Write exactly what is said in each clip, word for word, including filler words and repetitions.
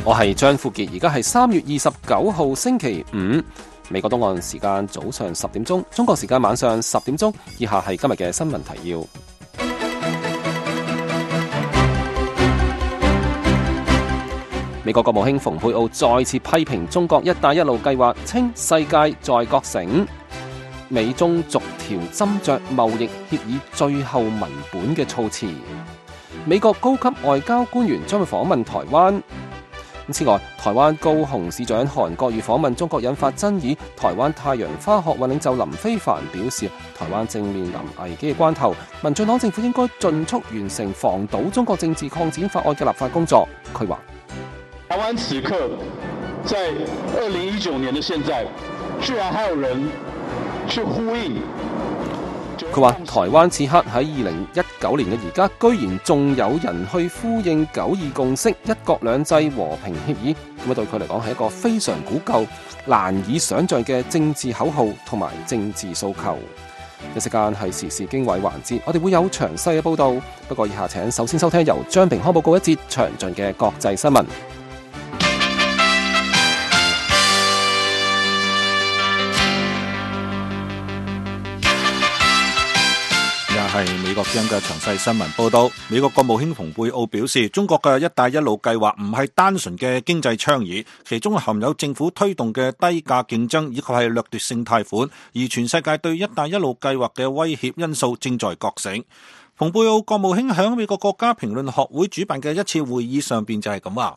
我係張富傑，而家係三月二十九號星期五，美國東岸時間早上十點鐘，中國時間晚上十點鐘。以下係今日嘅新聞提要。美國國務卿蓬佩奧再次批評中國一帶一路計劃，稱世界在覺醒。美中逐條斟酌貿易協議最後文本嘅措辭。美國高級外交官員將會訪問台灣。此外，台灣高雄市長韓國瑜訪問中國引發爭議。台灣太陽花學運領袖林飛帆表示，台灣正面臨危機嘅關頭，民進黨政府應該盡速完成防堵中國政治擴展法案嘅立法工作。佢話： 台灣此刻在二零一九年的現在，居然還有人去呼應。 佢話：台灣此刻喺二零一九年嘅而家，居然仲有人去呼應九二共識、一國兩制和平協議，咁啊對佢嚟講係一個非常古舊、難以想像嘅政治口號同埋政治訴求。一時間係時事經緯環節，我哋會有詳細嘅報導。不過以下請首先收聽由張平康報告一節詳盡嘅國際新聞。 係美國之音嘅詳細新聞報道。美國國務卿蓬佩奧表示，中國嘅一帶一路計劃唔係單純嘅經濟倡議，其中含有政府推動嘅低價競爭以及係掠奪性貸款，而全世界對一帶一路計劃嘅威脅因素正在覺醒。蓬佩奧國務卿喺美國國家評論學會主辦嘅一次會議上邊就係咁話。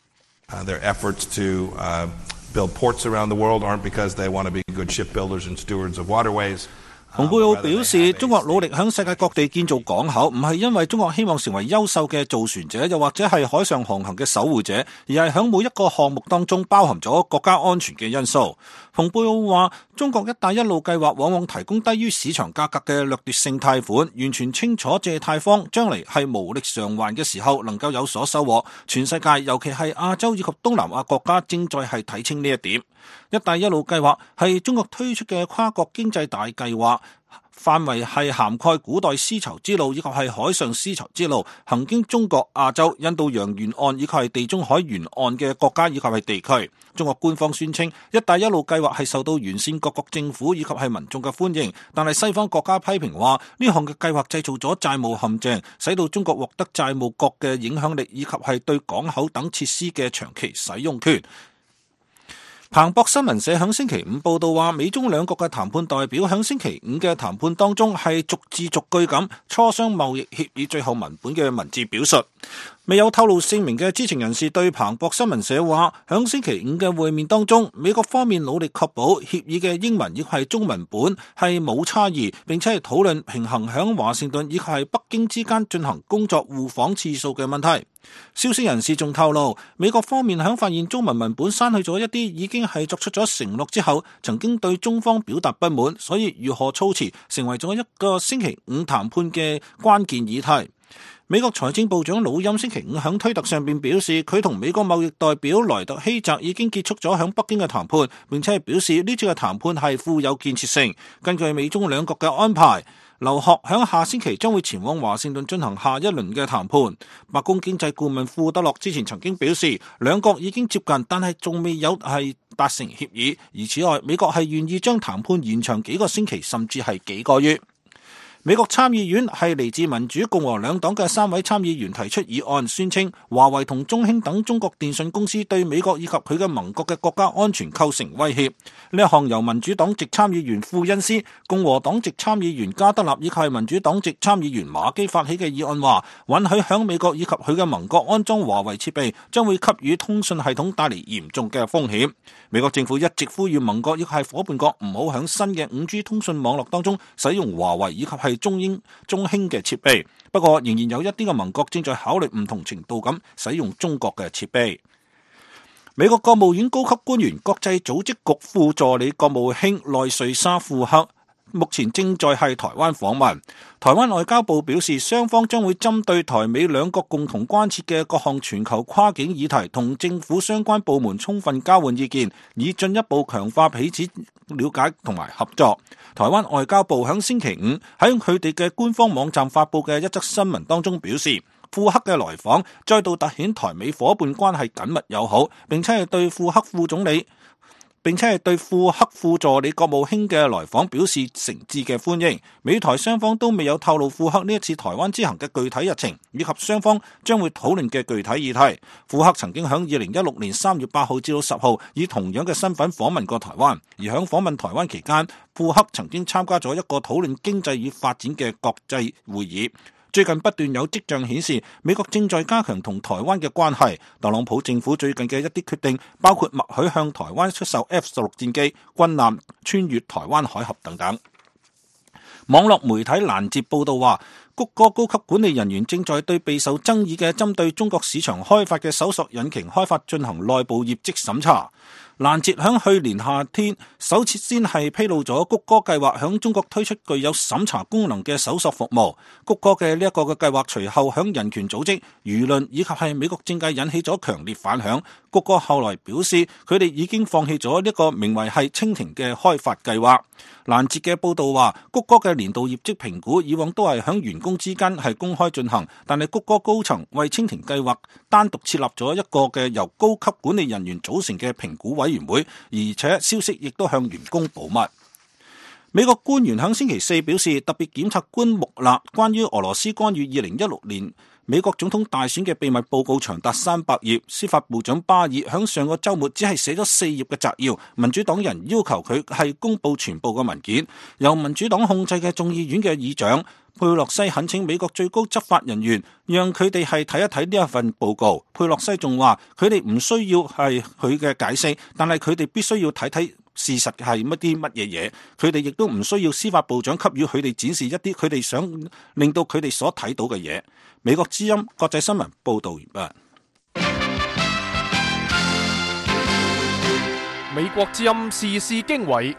Uh, their efforts to uh, build ports around the world aren't because they want to be good shipbuilders and stewards of waterways. 蓬佩奧表示，中國努力響世界各地建造港口，唔係因為中國希望成為優秀嘅造船者，又或者係海上航行嘅守護者，而係響每一個項目當中包含咗國家安全嘅因素。蓬佩奧話，中國一帶一路計劃往往提供低於市場價格嘅掠奪性貸款，完全清楚借貸方將嚟係無力償還嘅時候能夠有所收穫。全世界尤其係亞洲以及東南亞國家正在係睇清呢一點。一帶一路計劃係中國推出嘅跨國經濟大計劃，範圍係涵蓋古代絲綢之路以及係海上絲綢之路，行經中國、亞洲、印度洋沿岸以及係地中海沿岸嘅國家以及係地區。中國官方宣稱，一帶一路計劃係受到沿線各國政府以及係民眾嘅歡迎，但係西方國家批評話，呢項嘅計劃製造咗債務陷阱，使到中國獲得債務國嘅影響力以及係對港口等設施嘅長期使用權。彭博新聞社響星期五報道話，美中兩國嘅談判代表響星期五嘅談判當中係逐字逐句咁磋商貿易協議最後文本嘅文字表述。未有透露姓名嘅知情人士對彭博新聞社話，響星期五嘅會面當中，美國方面努力確保協議嘅英文亦係中文本係冇差異，並且係討論平衡響華盛頓以及係北京之間進行工作互訪次數嘅問題。消息人士仲透露，美國方面響發現中文文本刪去咗一啲已經係作出咗承諾之後，曾經對中方表達不滿，所以如何措辭成為咗一個星期五談判嘅關鍵議題。美國財政部長魯欽星期五響推特上邊表示，佢同美國貿易代表萊特希澤已經結束咗響北京嘅談判，並且係表示呢次嘅談判係富有建設性。根據美中兩國嘅安排，劉鶴響下星期將會前往華盛頓進行下一輪嘅談判。白宮經濟顧問庫德洛之前曾經表示，兩國已經接近，但係仲未有係達成協議。而此外，美國係願意將談判延長幾個星期，甚至係幾個月。美國參議院係嚟自民主共和兩黨嘅三位參議員提出議案，宣稱華為同中興等中國電信公司對美國以及佢嘅盟國嘅國家安全構成威脅。呢一項由民主黨籍參議員庫恩斯、共和黨籍參議員加德納以及係民主黨籍參議員馬基發起嘅議案話，允許響美國以及佢嘅盟國安裝華為設備，將會給予通訊系統帶嚟嚴重嘅風險。美國政府一直呼籲盟國以及係夥伴國唔好響新嘅 五 G 通訊網絡當中使用華為以及係中英中興嘅設備，不過仍然有一啲嘅盟國正在考慮唔同程度咁使用中國嘅設備。美國國務院高級官員、國際組織局副助理國務卿內瑞沙庫克目前正在係台灣訪問。台灣外交部表示，雙方將會針對台美兩國共同關切嘅各項全球跨境議題，同政府相關部門充分交換意見，以進一步強化彼此了解同埋合作。台灣外交部喺星期五喺佢哋嘅官方網站發佈嘅一則新聞當中表示， 庫克嘅來訪，再度凸顯台美伙伴關係緊密友好，並且係對庫克副總理。並且係對庫克副助理國務卿嘅來訪表示誠摯嘅歡迎。美台雙方都未有透露庫克呢一次台灣之行嘅具體日程，以及雙方將會討論嘅具體議題。庫克曾經喺二零一六年三月八號至到十號以同樣嘅身份訪問過台灣，而喺訪問台灣期間，庫克曾經參加咗一個討論經濟與發展嘅國際會議。最近不斷有跡象顯示，美國正在加強同台灣嘅關係。特朗普政府最近嘅一啲決定，包括默許向台灣出售 F 十六戰機、軍艦穿越台灣海峽等等。網絡媒體攔截報道話，谷歌高級管理人員正在對備受爭議嘅針對中國市場開發嘅搜索引擎開發進行內部業績審查。攔截響去年夏天首次先係披露咗谷歌計劃響中國推出具有審查功能嘅搜索服務。谷歌嘅呢一個嘅計劃隨後響人權組織、輿論以及係美國政界引起咗強烈反響。谷歌後來表示，佢哋已經放棄咗呢個名為係蜻蜓嘅開發計劃。攔截嘅報道話，谷歌嘅年度業績評估以往都係響員工之間係公開進行，但係谷歌高層為蜻蜓計劃單獨設立咗一個嘅由高級管理人員組成嘅評估委員會，而且消息亦都向員工保密。美國官員喺星期四表示，特別檢察官穆勒關於俄羅斯干預二零一六年美國總統大選嘅秘密報告長達三百頁，司法部長巴爾喺上個週末只係寫咗四頁嘅摘要，民主黨人要求佢係公佈全部嘅文件。由民主黨控制嘅眾議院嘅議長佩洛西懇請美國最高執法人員讓佢哋係睇一睇呢一份報告。佩洛西仲話佢哋唔需要係佢嘅解釋，但係佢哋必須要睇睇事實係乜啲乜嘢嘢。佢哋亦都唔需要司法部長給予佢哋展示一啲佢哋想令到佢哋所睇到嘅嘢。美國之音國際新聞報道完畢。 美國之音時事經緯，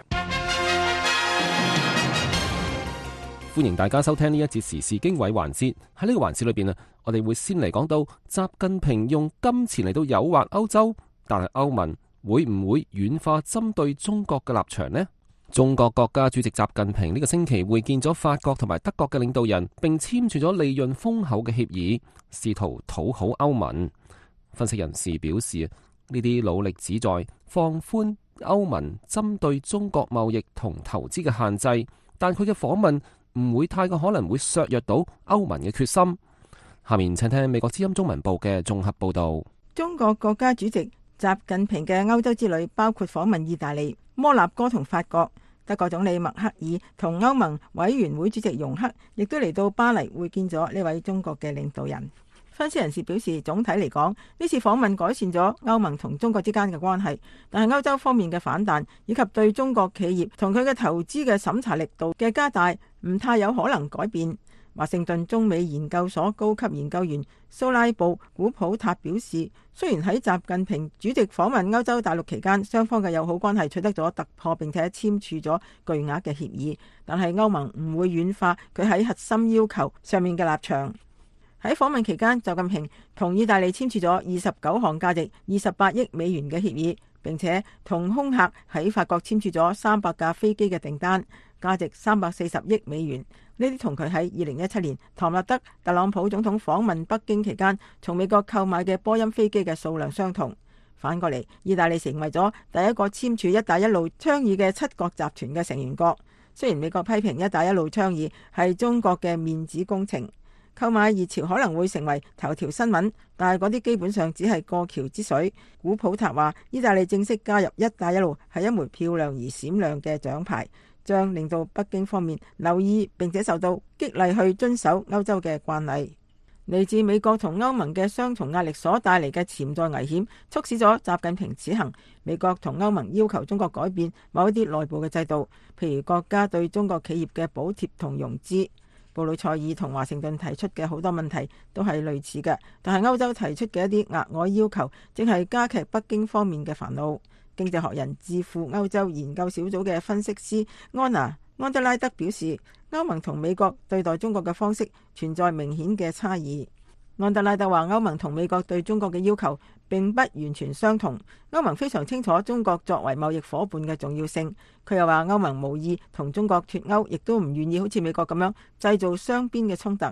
歡迎大家收聽呢一節時事經緯環節。喺呢個環節裏邊啊，我哋會先嚟講到習近平用金錢嚟到誘惑歐洲，但係歐盟會唔會軟化針對中國嘅立場呢？中國國家主席習近平呢個星期會見咗法國同埋德國嘅領導人，並簽署咗利潤豐厚嘅協議，試圖討好歐盟。分析人士表示，呢啲努力旨在放寬歐盟針對中國貿易同投資嘅限制，但佢嘅訪問唔會太過可能會削弱到歐盟嘅決心。下面請聽美國之音中文部嘅綜合報道。 中國國家主席習近平嘅歐洲之旅包括訪問意大利、摩納哥同法國。德國總理默克爾同歐盟委員會主席容克亦都嚟到巴黎會見咗呢位中國嘅領導人。分析人士表示，總體嚟講，呢次訪問改善咗歐盟同中國之間嘅關係，但係歐洲方面嘅反彈以及對中國企業同佢嘅投資嘅審查力度嘅加大，唔太有可能改變。華盛頓中美研究所高級研究員蘇拉布古普塔表示，雖然喺習近平主席訪問歐洲大陸期間，雙方嘅友好關係取得咗突破，並且簽署咗巨額嘅協議，但係歐盟唔會軟化佢喺核心要求上面嘅立場。喺訪問期間，習近平同意大利簽署咗二十九項價值二十八億美元嘅協議，並且同空客喺法國簽署咗三百架飛機嘅訂單，價值三百四十億美元。呢啲同佢喺二零一七年唐納德特朗普總統訪問北京期間從美國購買嘅波音飛機嘅數量相同。反過嚟，意大利成為咗第一個簽署一帶一路倡議嘅七國集團嘅成員國。雖然美國批評一帶一路倡議係中國嘅面子工程，購買熱潮可能會成為頭條新聞，但係嗰啲基本上只係過橋之水。古普塔話，意大利正式加入一帶一路係一枚漂亮而閃亮嘅獎牌，將令到北京方面留意並且受到激勵去遵守歐洲嘅慣例。嚟自美國同歐盟嘅雙重壓力所帶嚟嘅潛在危險，促使咗習近平此行。美國同歐盟要求中國改變某一啲內部嘅制度，譬如國家對中國企業嘅補貼同融資。布魯塞爾同華盛頓提出嘅好多問題都係類似嘅，但係歐洲提出嘅一啲額外要求，正係加劇北京方面嘅煩惱。經濟學人智庫歐洲研究小組嘅分析師安娜安德拉德表示，歐盟同美國對待中國嘅方式存在明顯嘅差異。安德拉德話，歐盟同美國對中國嘅要求並不完全相同。歐盟非常清楚中國作為貿易夥伴嘅重要性。佢又話，歐盟無意同中國脫鈎，亦都唔願意好似美國咁樣製造雙邊嘅衝突。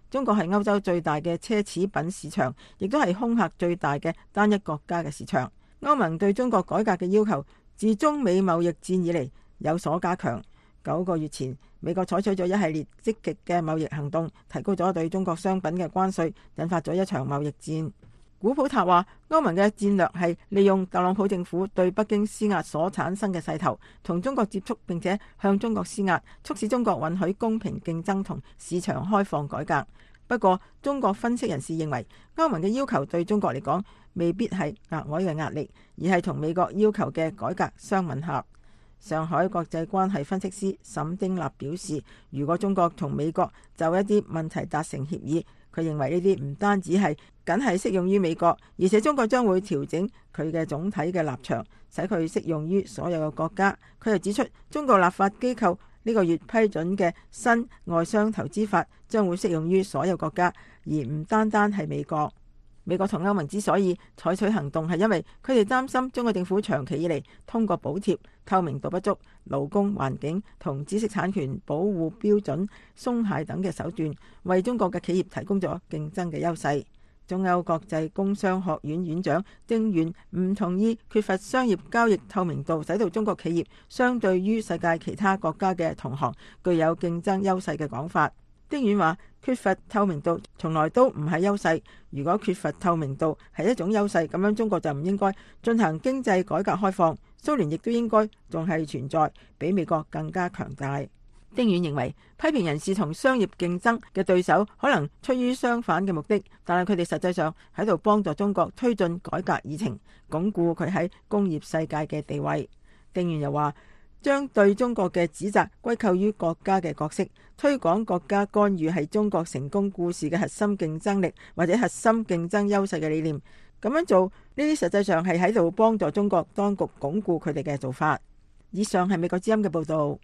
中國係歐洲最大嘅奢侈品市場，亦都係空客最大嘅單一國家嘅市場。歐盟對中國改革嘅要求自中美貿易戰以嚟有所加強。九個月前，美國採取咗一系列積極嘅貿易行動，提高咗對中國商品嘅關稅，引發咗一場貿易戰。古普塔話，歐盟嘅戰略係利用特朗普政府對北京施壓所產生嘅勢頭，同中國接觸，並且向中國施壓，促使中國允許公平競爭同市場開放改革。不過，中國分析人士認為，歐盟嘅要求對中國嚟講未必係額外嘅壓力，而係同美國要求嘅改革相吻合。上海國際關係分析師沈丁立表示，如果中國同美國就一啲問題達成協議，佢認為呢啲唔單止係僅係適用於美國，而且中國將會調整佢嘅總體嘅立場，使佢適用於所有嘅國家。佢又指出，中國立法機構呢個月批准嘅新外商投資法將會適用於所有國家，而唔單單係美國。美國同歐盟之所以採取行動，係因為佢哋擔心中國政府長期以嚟通過補貼、透明度不足、勞工、環境同知識產權保護標準鬆懈等嘅手段，為中國嘅企業提供咗競爭嘅優勢。中歐國際工商學院院長丁遠唔同意缺乏商業交易透明度，使到中國企業相對於世界其他國家嘅同行具有競爭優勢嘅講法。丁遠話：缺乏透明度從來都唔係優勢，如果缺乏透明度係一種優勢，咁樣中國就唔應該進行經濟改革開放，蘇聯亦都應該仲係存在，比美國更加強大。丁遠認為，批評人士同商業競爭嘅對手可能出於相反嘅目的，但係佢哋實際上喺度幫助中國推進改革議程，鞏固佢喺工業世界嘅地位。丁遠又話，將對中國嘅指責歸咎於國家嘅角色，推廣國家干預係中國成功故事嘅核心競爭力或者核心競爭優勢嘅理念。咁樣做呢啲實際上係喺度幫助中國當局鞏固佢哋嘅做法。以上係美國之音嘅報導。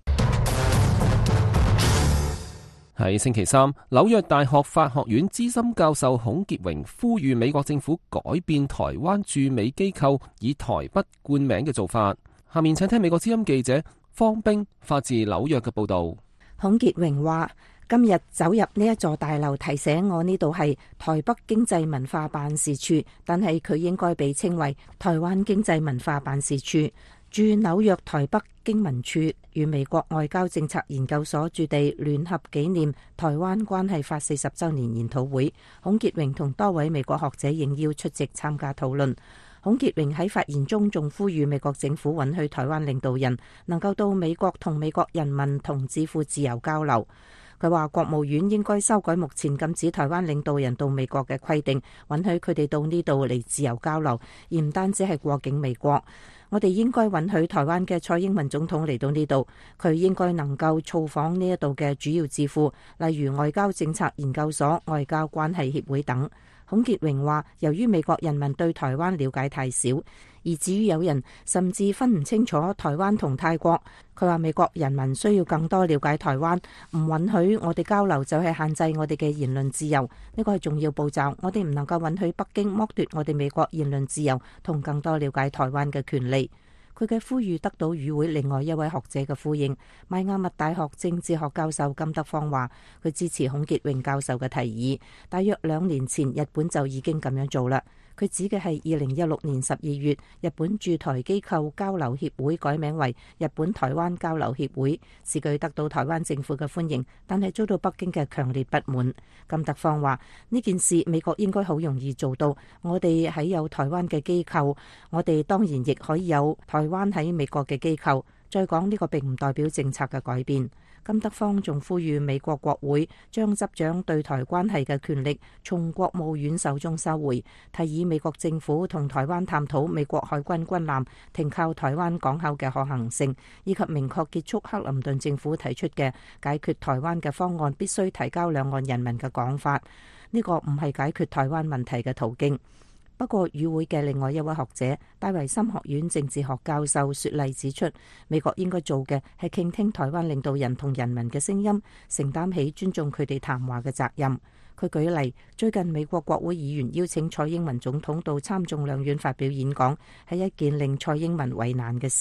喺星期三，紐約大學法學院資深教授孔傑榮呼籲美國政府改變台灣駐美機構以台北冠名嘅做法。下面請聽美國之音記者方冰發自紐約嘅報道。 孔傑榮話：今日走入呢一座大樓，提醒我呢度係台北經濟文化辦事處，但係佢應該被稱為台灣經濟文化辦事處。駐紐約台北經文處與美國外交政策研究所駐地聯合紀念台灣關係法四十週年研討會，孔傑榮同多位美國學者應邀出席參加討論。孔傑榮喺發言中仲呼籲美國政府允許台灣領導人能夠到美國同美國人民同智庫自由交流。佢話國務院應該修改目前禁止台灣領導人到美國嘅規定，允許佢哋到呢度嚟自由交流，而唔單止係過境美國。我哋應該允許台灣嘅蔡英文總統嚟到呢度，佢應該能夠造訪呢一度嘅主要智庫，例如外交政策研究所、外交關係協會等。孔傑榮話，由於美國人民對台灣了解太少，而至於有人甚至分唔清楚台灣同泰國。佢話美國人民需要更多了解台灣，唔允許我哋交流就係限制我哋嘅言論自由，呢個係重要步驟。我哋唔能夠允許北京剝奪我哋美國言論自由同更多了解台灣嘅權利。佢嘅呼籲得到與會另外一位學者嘅呼應。邁阿密大學政治學教授金德芳話，佢支持孔傑榮教授嘅提議。大約兩年前，日本就已經咁樣做啦。佢指嘅係二零一六年十二月，日本駐台機構交流協會改名為日本台灣交流協會，此舉得到台灣政府嘅歡迎，但係遭到北京嘅強烈不滿。金德芳話，呢件事美國應該好容易做到，我哋喺有台灣嘅機構，我哋當然亦可以有台灣喺美國嘅機構。再講，呢個並唔代表政策嘅改變。金德芳仲呼籲美國國會將執掌對台關係嘅權力從國務院手中收回，提議美國政府同台灣探討美國海軍軍艦停靠台灣港口嘅可行性，以及明確結束克林頓政府提出嘅解決台灣嘅方案必須提交兩岸人民嘅講法。呢個唔係解決台灣問題嘅途徑。不過，與會嘅另外一位學者戴維森學院政治學教授雪麗指出，美國應該做嘅係傾聽台灣領導人同人民嘅聲音，承擔起尊重佢哋談話嘅責任。佢舉例，最近美國國會議員邀請蔡英文總統到參眾兩院發表演講，係一件令蔡英文為難嘅事。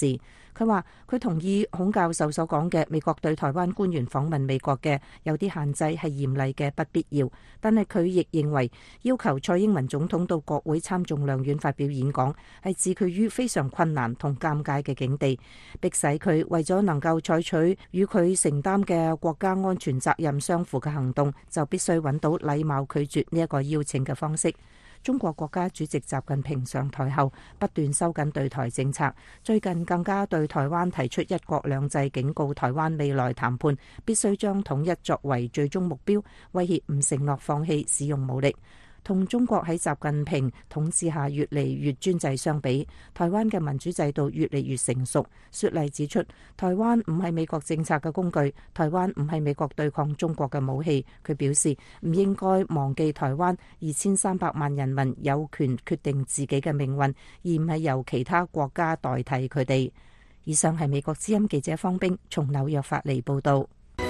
佢話佢同意孔教授所講嘅美國對台灣官員訪問美國嘅有啲限制係嚴厲嘅不必要，但係佢亦認為要求蔡英文總統到國會參眾兩院發表演講係置佢於非常困難同尷尬嘅境地，迫使佢為咗能夠採取與佢承擔嘅國家安全責任相符嘅行動，就必須揾到禮貌拒絕呢一個邀請嘅方式。中國國家主席習近平上台後不斷收緊對台政策，最近更加對台灣提出一國兩制，警告台灣未來談判必須將統一作為最終目標，威脅唔承諾放棄使用武力。同中國喺習近平統治下越嚟越專制相比，台灣嘅民主制度越嚟越成熟。雪麗指出，台灣唔係美國政策嘅工具，台灣唔係美國對抗中國嘅武器。佢表示唔應該忘記台灣二千三百萬人民有權決定自己嘅命運，而唔係由其他國家代替佢哋。以上係美國之音記者方冰從紐約發嚟報道。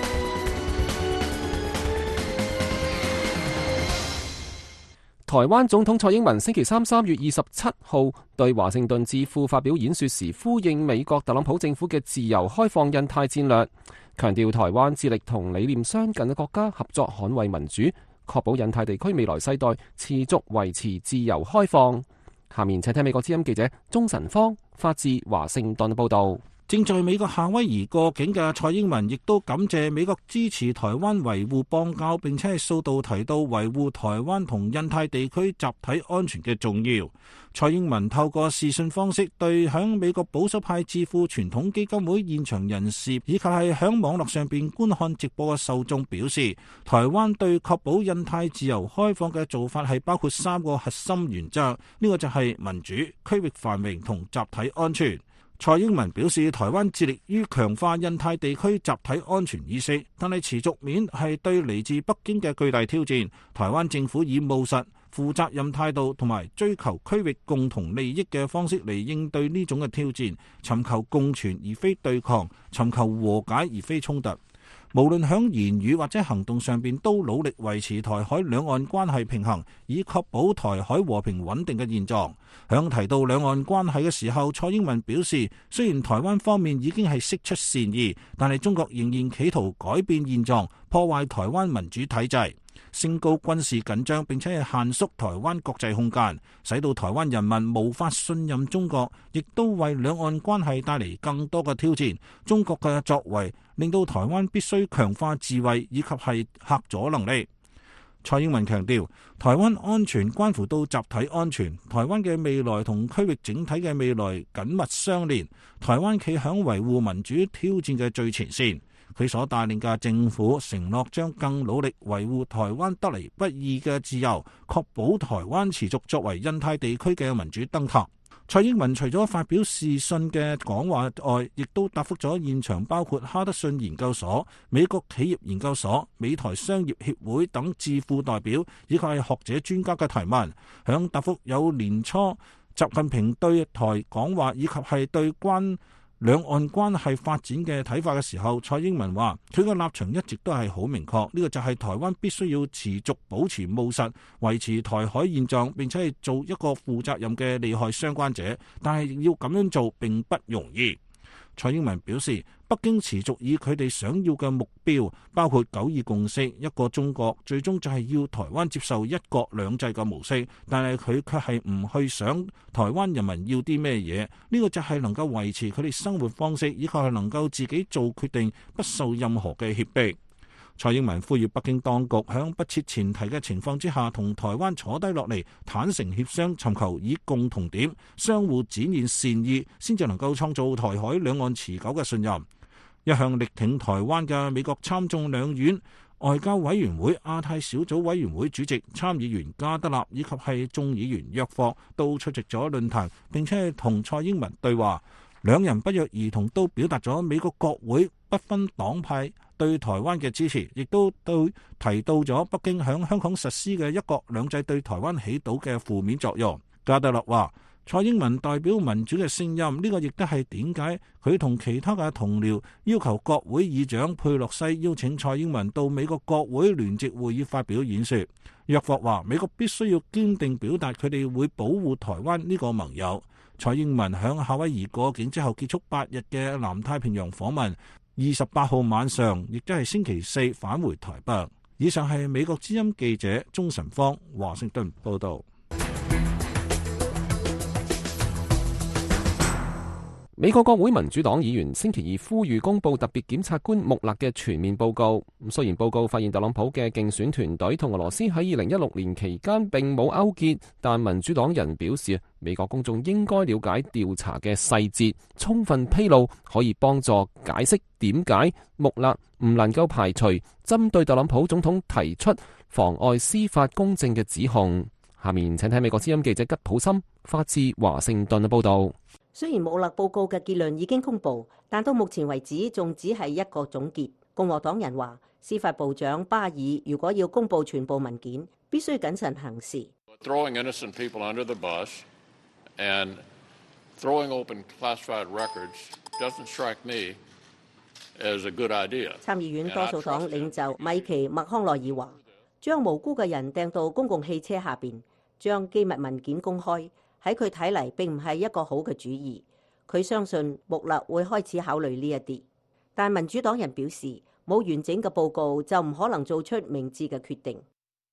台灣總統蔡英文星期三三月二十七號對華盛頓智庫發表演說時，呼應美國特朗普政府嘅自由開放印太戰略，強調台灣致力同理念相近嘅國家合作捍衛民主，確保印太地區未來世代持續維持自由開放。下面請聽美國之音記者鍾晨芳發自華盛頓報道。 正在美國夏威夷過境嘅蔡英文亦都感謝美國支持台灣維護邦交，並且係數度提到維護台灣同印太地區集體安全嘅重要。蔡英文透過視訊方式對響美國保守派智庫傳統基金會現場人士以及係響網絡上邊觀看直播嘅受眾表示，台灣對確保印太自由開放嘅做法係包括三個核心原則，呢、這個就係民主、區域繁榮同集體安全。蔡英文表示，台灣致力於強化印太地區集體安全意識，但係持續面係對嚟自北京嘅巨大挑戰。台灣政府以務實、負責任態度同埋追求區域共同利益嘅方式嚟應對呢種嘅挑戰，尋求共存而非對抗，尋求和解而非衝突。無論響言語或者行動上邊，都努力維持台海兩岸關係平衡，以確保台海和平穩定嘅現狀。響提到兩岸關係嘅時候，蔡英文表示，雖然台灣方面已經係釋出善意，但係中國仍然企圖改變現狀，破壞台灣民主體制，升高軍事緊張，並且係限縮台灣國際空間，使到台灣人民無法信任中國，亦都為兩岸關係帶嚟更多嘅挑戰。中國嘅作為令到台灣必須強化自衛以及係嚇阻能力。蔡英文強調，台灣安全關乎到集體安全，台灣嘅未來同區域整體嘅未來緊密相連。台灣企響維護民主挑戰嘅最前線。佢所帶領嘅政府承諾將更努力維護台灣得嚟不易嘅自由，確保台灣持續作為印太地區嘅民主燈塔。蔡英文除咗發表視訊嘅講話外，亦都答覆咗現場包括哈德遜研究所、美國企業研究所、美台商業協會等智庫代表以及係學者專家嘅提問。響答覆有年初習近平對台講話以及係對關兩岸關係發展嘅睇法嘅時候，蔡英文話佢嘅立場一直都係好明確，呢個就係台灣必須要持續保持務實，維持台海現狀，並且係做一個負責任嘅利害相關者，但係要咁樣做並不容易。蔡英文表示，北京持續以佢哋想要嘅目標，包括九二共識、一個中國，最終就係要台灣接受一國兩制嘅模式，但係佢卻係唔去想台灣人民要啲咩嘢，呢個就係能夠維持佢哋生活方式，以及係能夠自己做決定，不受任何嘅脅迫。蔡英文呼籲北京當局喺不設前提嘅情況之下，同台灣坐低落嚟，坦誠協商，尋求以共同點相互展現善意，先至能夠創造台海兩岸持久嘅信任。一向力挺台灣嘅美國參眾兩院外交委員會亞太小組委員會主席參議員加德納以及係眾議員約霍都出席咗論壇，並且係同蔡英文對話。兩人不約而同都表達咗美國國會不分黨派對台灣嘅支持，亦都對提到咗北京響香港實施嘅一國兩制對台灣起到嘅負面作用。加德勒話， 蔡英文代表民主嘅聲音，呢個亦都係點解佢同其他嘅同僚要求國會議長佩洛西邀請蔡英文到美國國會聯席會議發表演說。約霍話美國必須要堅定表達佢哋會保護台灣呢個盟友。蔡英文響夏威夷過境之後結束八日嘅南太平洋訪問，二十八號晚上亦都係星期四返回台北。以上係美國之音記者鍾晨芳華盛頓報道。 美國國會民主黨議員星期二呼籲公布特別檢察官穆勒嘅全面報告。咁雖然報告發現特朗普嘅競選團隊同俄羅斯喺二零一六年期間並冇勾結，但民主黨人表示，美國公眾應該了解調查嘅細節，充分披露可以幫助解釋點解穆勒唔能夠排除針對特朗普總統提出妨礙司法公正嘅指控。下面請睇美國之音記者吉普森發自華盛頓嘅報道。 雖然穆勒報告嘅結論已經公布，但到目前為止仲只係一個總結。共和黨人話，司法部長巴爾如果要公布全部文件，必須謹慎行事。 Throwing innocent people under the bus and throwing open classified records doesn't strike me as a good idea. 參議院多數黨領袖米奇麥康奈爾話，將無辜嘅人掟到公共汽車下邊，將機密文件公開，喺佢睇嚟並唔係一個好嘅主意。佢相信穆勒會開始考慮呢一啲，但民主黨人表示冇完整嘅報告就唔可能做出明智嘅決定。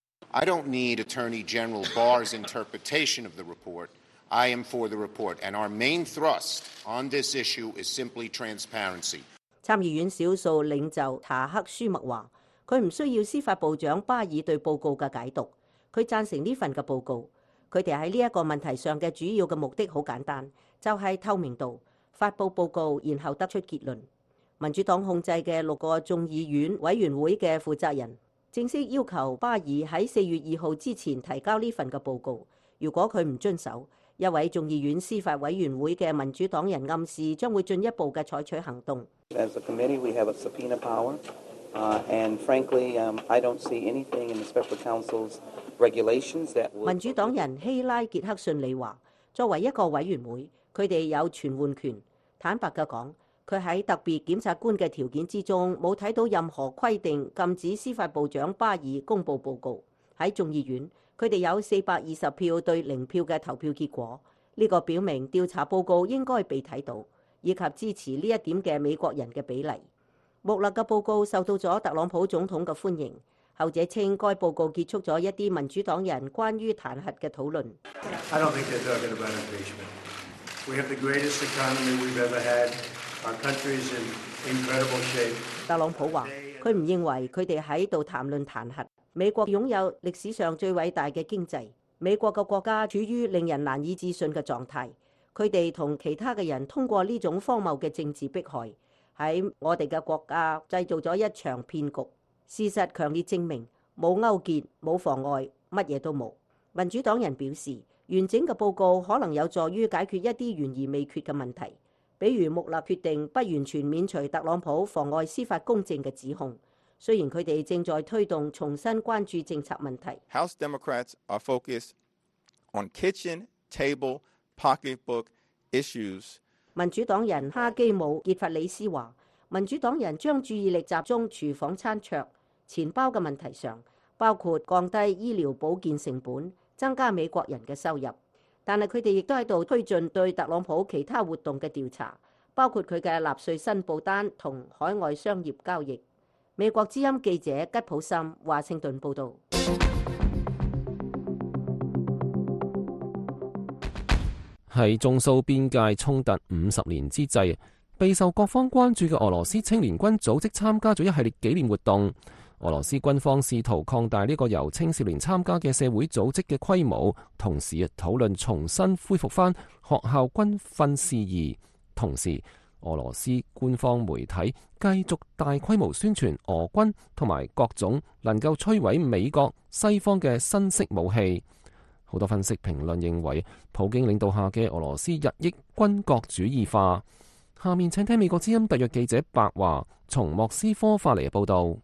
I don't need Attorney General Barr's interpretation of the report. I am for the report, and our main thrust on this issue is simply transparency. 參議院少數領袖塔克舒默話，佢唔需要司法部長巴爾對報告嘅解讀，佢贊成呢份嘅報告。佢哋喺呢一個問題上嘅主要嘅目的好簡單，就係透明度，發佈報告，然後得出結論。民主黨控制嘅六個眾議院委員會嘅負責人正式要求巴爾喺四月二號之前提交呢份嘅報告。如果佢唔遵守，一位眾議院司法委員會嘅民主黨人暗示將會進一步嘅採取行動。 As a committee, we have a subpoena power, uh, and frankly, um, I don't see anything in the special counsel's regulations that would... 民主黨人希拉傑克遜里話，作為一個委員會，佢哋有傳喚權。坦白嘅講，佢喺特別檢察官嘅條件之中冇睇到任何規定禁止司法部長巴爾公佈報告。喺眾議院，佢哋有四百二十票對零票嘅投票結果，呢、這個表明調查報告應該被睇到，以及支持呢一點嘅美國人嘅比例。穆勒嘅報告受到咗特朗普總統嘅歡迎，後者稱該報告結束咗一啲民主黨人關於彈劾嘅討論。 I don't think they're talking about impeachment. We have the greatest economy we've ever had. Our country's in incredible shape. 特朗普話：佢唔認為佢哋喺度談論彈劾。美國擁有歷史上最偉大嘅經濟。美國嘅國家處於令人難以置信嘅狀態。佢哋同其他嘅人通過呢種荒謬嘅政治迫害，喺我哋嘅國家製造咗一場騙局。事實強烈證明冇勾結、冇妨礙，乜嘢都冇。民主黨人表示，完整嘅報告可能有助於解決一啲懸而未決嘅問題，比如穆勒決定不完全免除特朗普妨礙司法公正嘅指控。雖然佢哋正在推動重新關注政策問題。 House Democrats are focused on kitchen, table, pocketbook issues. 民主黨人哈基姆傑弗里斯話，民主黨人將注意力集中廚房餐桌、錢包嘅問題上，包括降低醫療保健成本、增加美國人嘅收入。但係佢哋亦都喺度推進對特朗普其他活動嘅調查，包括佢嘅納稅申報單同海外商業交易。美國之音記者吉普森華盛頓報導。 喺中蘇邊界衝突五十年之際，備受各方關注嘅俄羅斯青年軍組織參加咗一系列紀念活動。俄羅斯軍方試圖擴大呢個由青少年參加嘅社會組織嘅規模，同時討論重新恢復返學校軍訓事宜。同時，俄羅斯官方媒體繼續大規模宣傳俄軍同埋各種能夠摧毀美國西方嘅新式武器。好多分析評論認為，普京領導下嘅俄羅斯日益軍國主義化。下面請聽美國之音特約記者白華從莫斯科發嚟嘅報道。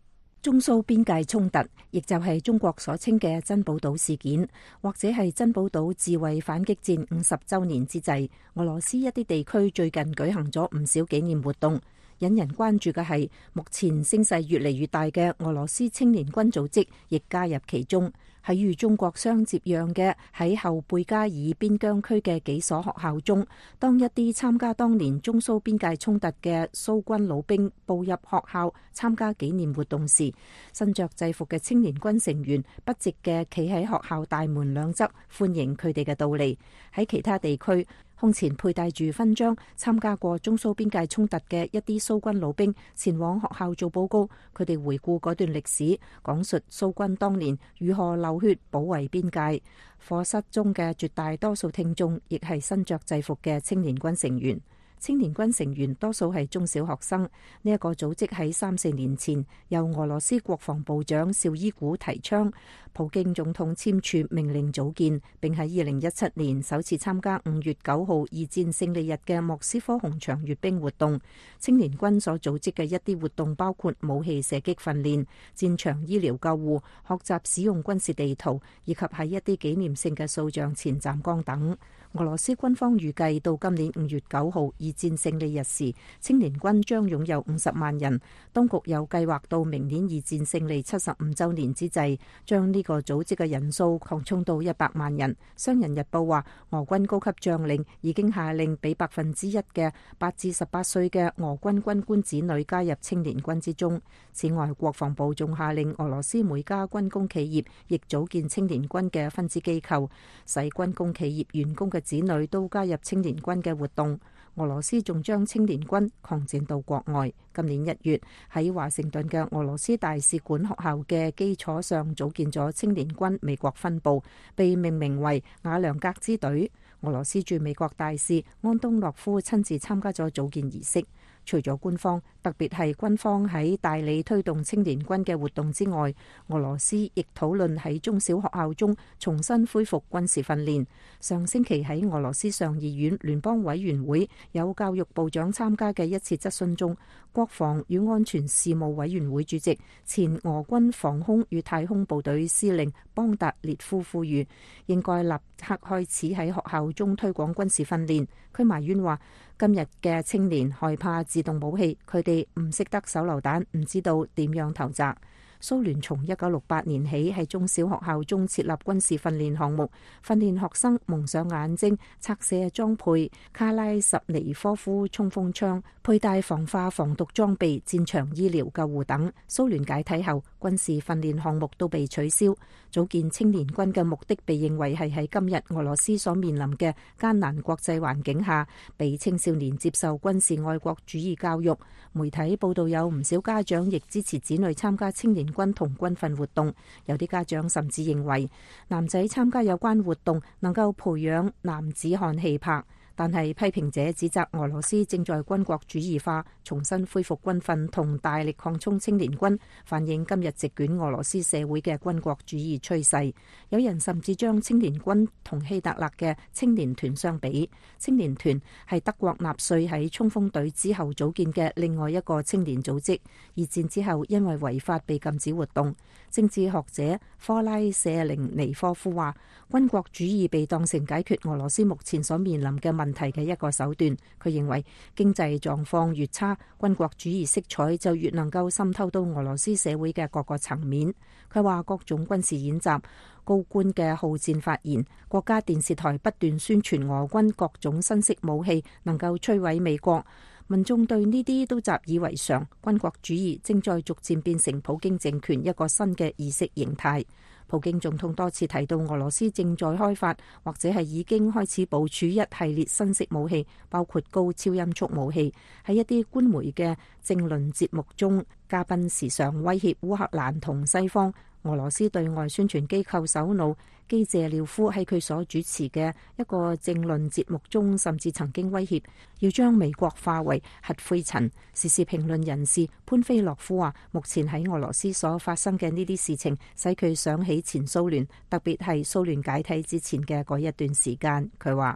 中蘇邊界衝突，亦就係中國所稱嘅珍寶島事件，或者係珍寶島自衛反擊戰五十週年之際，俄羅斯一啲地區最近舉行咗唔少紀念活動。引人關注嘅係，目前聲勢越嚟越大嘅俄羅斯青年軍組織亦加入其中。喺與中國相接壤嘅喺後貝加爾邊疆區嘅幾所學校中，當一啲參加當年中蘇邊界衝突嘅蘇軍老兵步入學校參加紀念活動時，身着制服嘅青年軍成員不值嘅企喺學校大門兩側歡迎佢哋嘅到嚟。喺其他地區，胸前佩戴住勳章參加過中蘇邊界衝突嘅一啲蘇軍老兵前往學校做報告，佢哋回顧嗰段歷史，講述蘇軍當年如何流血保衛邊界。課室中嘅絕大多數聽眾亦係身着制服嘅青年軍成員。青年軍成員多數係中小學生。呢一個組織喺三四年前由俄羅斯國防部長紹伊古提倡，普京總統簽署命令組建，並喺二零一七年首次參加五月九號二戰勝利日嘅莫斯科紅場閱兵活動。青年軍所組織嘅一啲活動包括武器射擊訓練、戰場醫療救護、學習使用軍事地圖，以及喺一啲紀念性嘅塑像前站崗等。俄羅斯軍方預計到今年五月九號二戰勝利日時，青年軍將擁有五十萬人。當局有計劃到明年二戰勝利七十五週年之際，將呢個組織嘅人數擴充到一百萬人。商人日報話，俄軍高級將領已經下令俾百分之一嘅八至十八歲嘅俄軍軍官子女加入青年軍之中。此外，國防部仲下令俄羅斯每家軍工企業亦組建青年軍嘅分支機構，使軍工企業員工嘅子女都加入青年軍嘅活動。俄羅斯仲將青年軍擴展到國外。今年一月，喺華盛頓嘅俄羅斯大使館學校嘅基礎上組建咗青年軍美國分部，被命名為瓦良格之隊。俄羅斯駐美國大使安東諾夫親自參加咗組建儀式。除咗官方，特別係軍方喺大力推動青年軍嘅活動之外，俄羅斯亦討論喺中小學校中重新恢復軍事訓練。上星期喺俄羅斯上議院聯邦委員會有教育部長參加嘅一次質詢中，國防與安全事務委員會主席、前俄軍防空與太空部隊司令邦達列夫呼籲，應該立刻開始喺學校中推廣軍事訓練。佢埋怨話，今日嘅青年害怕自動武器，佢哋唔識得手榴彈，唔知道點樣投擲。蘇聯從一九六八年起喺中小學校中設立軍事訓練項目，訓練學生蒙上眼睛、拆卸裝配卡拉什尼科夫衝鋒槍、佩戴防化防毒裝備、戰場醫療救護等。蘇聯解體後，軍事訓練項目都被取消。組建青年軍嘅目的被認為係喺今日俄羅斯所面臨嘅艱難國際環境下，俾青少年接受軍事愛國主義教育。媒體報道有唔少家長亦支持子女參加青年軍同軍訓活動，有啲家長甚至認為男仔參加有關活動能夠培養男子漢氣魄。但係批評者指責俄羅斯正在軍國主義化，重新恢復軍訓同大力擴充青年軍，反映今日席捲俄羅斯社會嘅軍國主義趨勢。有人甚至將青年軍同希特勒嘅青年團相比。青年團係德國納粹喺衝鋒隊之後組建嘅另外一個青年組織，二戰之後因為違法被禁止活動。政治學者科拉舍寧尼科夫話，軍國主義被當成解決俄羅斯目前所面臨嘅問題嘅一個手段。佢認為經濟狀況越差，軍國主義色彩就越能夠滲透到俄羅斯社會嘅各個層面。佢話各種軍事演習、高官嘅好戰發言、國家電視台不斷宣傳俄軍各種新式武器能夠摧毀美國，民眾對呢啲都習以為常。軍國主義正在逐漸變成普京政權一個新嘅意識形態。普京總統多次提到俄羅斯正在開發或者係已經開始部署一系列新式武器，包括高超音速武器。喺一啲官媒嘅政論節目中，嘉賓時常威脅烏克蘭同西方。俄羅斯對外宣傳機構首腦基謝廖夫喺佢所主持嘅一個政論節目中，甚至曾經威脅要將美國化為核灰塵。時事評論人士潘菲洛夫話，目前喺俄羅斯所發生嘅呢啲事情，使佢想起前蘇聯，特別係蘇聯解體之前嘅嗰一段時間。佢話：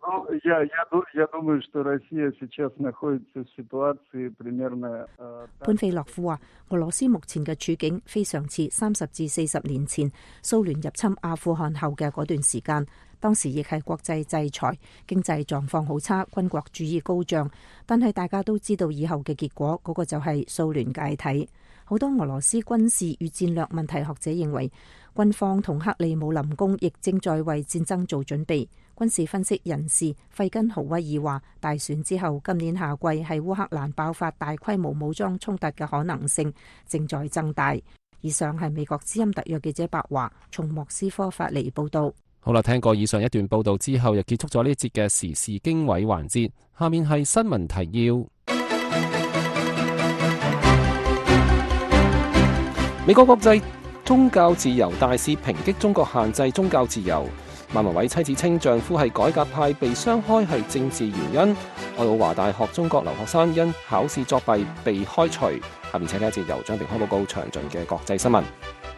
Я, я, я думаю, что Россия сейчас находится в ситуации примерно... 潘菲洛夫話：俄羅斯目前嘅處境非常似三十至四十年前蘇聯入侵阿富汗後嘅嗰段時間，當時亦係國際制裁，經濟狀況好差，軍國主義高漲。但係大家都知道以後嘅結果，嗰個就係蘇聯解體。好多俄羅斯軍事與戰略問題學者認為，軍方同克里姆林宮亦正在為戰爭做準備。軍事分析人士費根豪威爾話：大選之後，今年夏季係烏克蘭爆發大規模武裝衝突嘅可能性正在增大。以上係美國之音特約記者白華從莫斯科發嚟報導。 好啦，聽過以上一段報導之後，又結束咗呢一節嘅時事經緯環節。下面係新聞提要。美國國際宗教自由大使抨擊中國限制宗教自由。孟文偉妻子稱丈夫係改革派，被雙開係政治原因。愛奧華大學中國留學生因考試作弊被開除。下面請睇一節由張平康報告詳盡嘅國際新聞。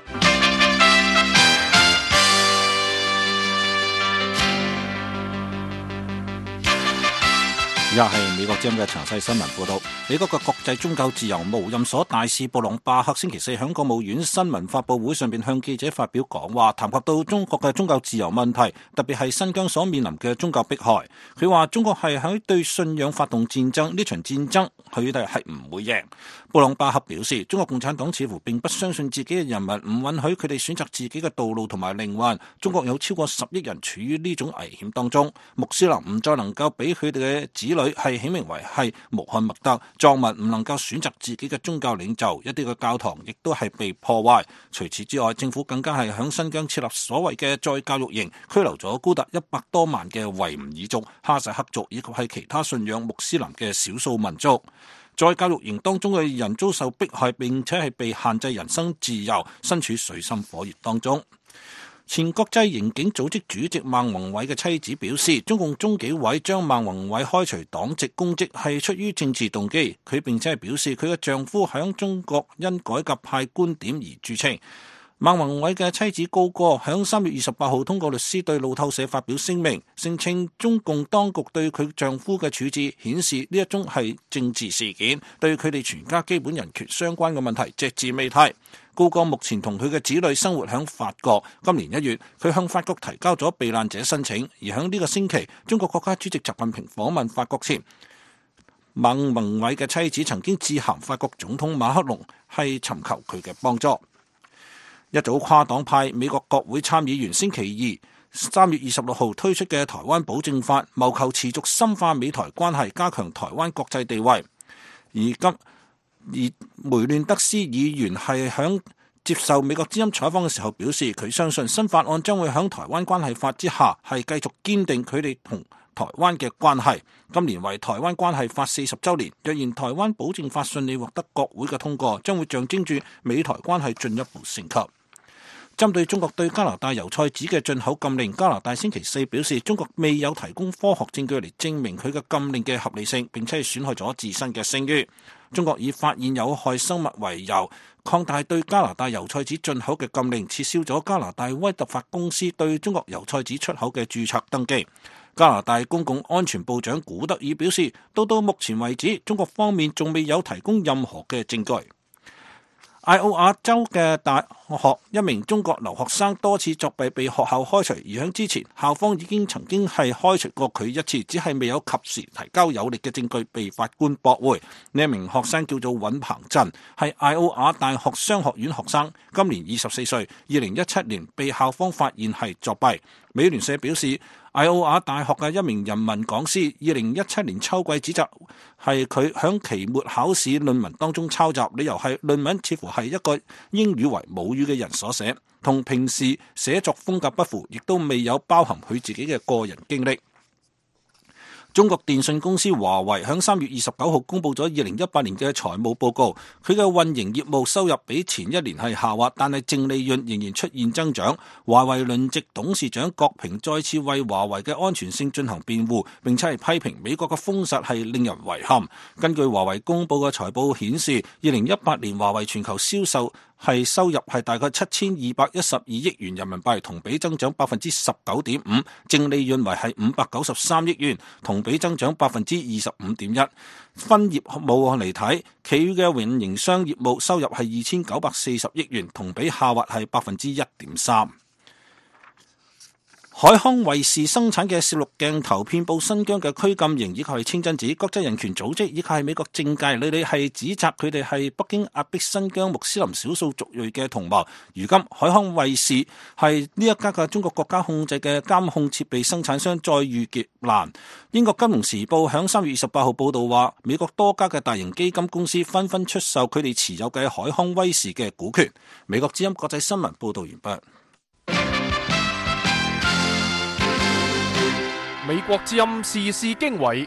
而家係美國之音嘅詳細新聞報道。美國嘅國際宗教自由無任所大使布朗巴克星期四喺國務院新聞發佈會上邊向記者發表講話，談及到中國嘅宗教自由問題，特別係新疆所面臨嘅宗教迫害。佢話中國係喺對信仰發動戰爭，呢場戰爭佢哋係唔會贏。布朗巴克表示，中國共產黨似乎並不相信自己嘅人民，唔允許佢哋選擇自己嘅道路同埋靈魂。中國有超過十億人處於呢種危險當中，穆斯林唔再能夠俾佢哋嘅子女係起名為係穆罕默德，藏民唔能夠選擇自己嘅宗教領袖，一啲嘅教堂亦都係被破壞。除此之外，政府更加係響新疆設立所謂嘅再教育營，拘留咗高達一百多萬嘅維吾爾族、哈薩克族以及係其他信仰穆斯林嘅少數民族。在教育營當中嘅人遭受迫害，並且係被限制人身自由，身處水深火熱當中。前國際刑警組織主席孟宏偉嘅妻子表示，中共中紀委將孟宏偉開除黨籍公職係出於政治動機。佢並且係表示，佢嘅丈夫響中國因改革派觀點而著稱。孟宏偉嘅妻子高歌響三月二十八號通過律師對路透社發表聲明，聲稱中共當局對佢丈夫嘅處置顯示呢一宗係政治事件，對佢哋全家基本人權相關嘅問題隻字未提。高歌目前同佢嘅子女生活響法國，今年一月佢向法國提交咗避難者申請，而響呢個星期中國國家主席習近平訪問法國前，孟宏偉嘅妻子曾經致函法國總統馬克龍，係尋求佢嘅幫助。一組跨黨派美國國會參議員星期二三月二十六號推出嘅台灣保證法，謀求持續深化美台關係，加強台灣國際地位。而今而梅亂德斯議員係響接受美國之音採訪嘅時候表示，佢相信新法案將會響台灣關係法之下係繼續堅定佢哋同台灣嘅關係。今年為台灣關係法四十週年，若然台灣保證法順利獲得國會嘅通過，將會象徵住美台關係進一步升級。針對中國對加拿大油菜籽嘅進口禁令，加拿大星期四表示，中國未有提供科學證據嚟證明佢嘅禁令嘅合理性，並且係損害咗自身嘅聲譽。中國以發現有害生物為由，擴大對加拿大油菜籽進口嘅禁令，撤銷咗加拿大威特法公司對中國油菜籽出口嘅註冊登記。加拿大公共安全部長古德爾表示，到到目前為止，中國方面仲未有提供任何嘅證據。艾奧瓦州嘅大學一名中國留學生多次作弊被學校開除，而喺之前校方已經曾經係開除過佢一次，只係未有及時提交有力嘅證據被法官駁回。呢一名學生叫做尹鵬振，係艾奧瓦大學商學院學生，今年二十四歲，二零一七年被校方發現係作弊。美聯社表示，艾奧瓦大學嘅一名人文講師，二零一七年秋季指責係佢響期末考試論文當中抄襲，理由係論文似乎係一個英語為母語嘅人所寫，同平時寫作風格不符，亦都未有包含佢自己嘅個人經歷。中國電信公司華為響三月二十九號公布咗二零一八年嘅財務報告，佢嘅運營業務收入比前一年係下滑，但係淨利潤仍然出現增長。華為輪值董事長郭平再次為華為嘅安全性進行辯護，並且係批評美國嘅封殺係令人遺憾。根據華為公布嘅財報顯示，二零一八年華為全球銷售係收入係大概七千二百一十二億元人民幣，同比增長百分之十九點五，淨利潤為係五百九十三億元，同比增長百分之二十五點一。分業務嚟睇，企業嘅運營商業務收入係二千九百四十億元，同比下滑係百分之一點三。海康衛視生產嘅攝錄鏡頭遍佈新疆嘅拘禁營，以及係清真寺，國際人權組織以及係美國政界，你哋係指責佢哋係北京壓迫新疆穆斯林少數族裔嘅同謀。如今海康衛視係呢一家嘅中國國家控制嘅監控設備生產商再遇劫難。英國金融時報響三月二十八號報道話，美國多家嘅大型基金公司紛紛出售佢哋持有嘅海康威視嘅股權。美國之音國際新聞報道完畢。 美國之音時事經緯，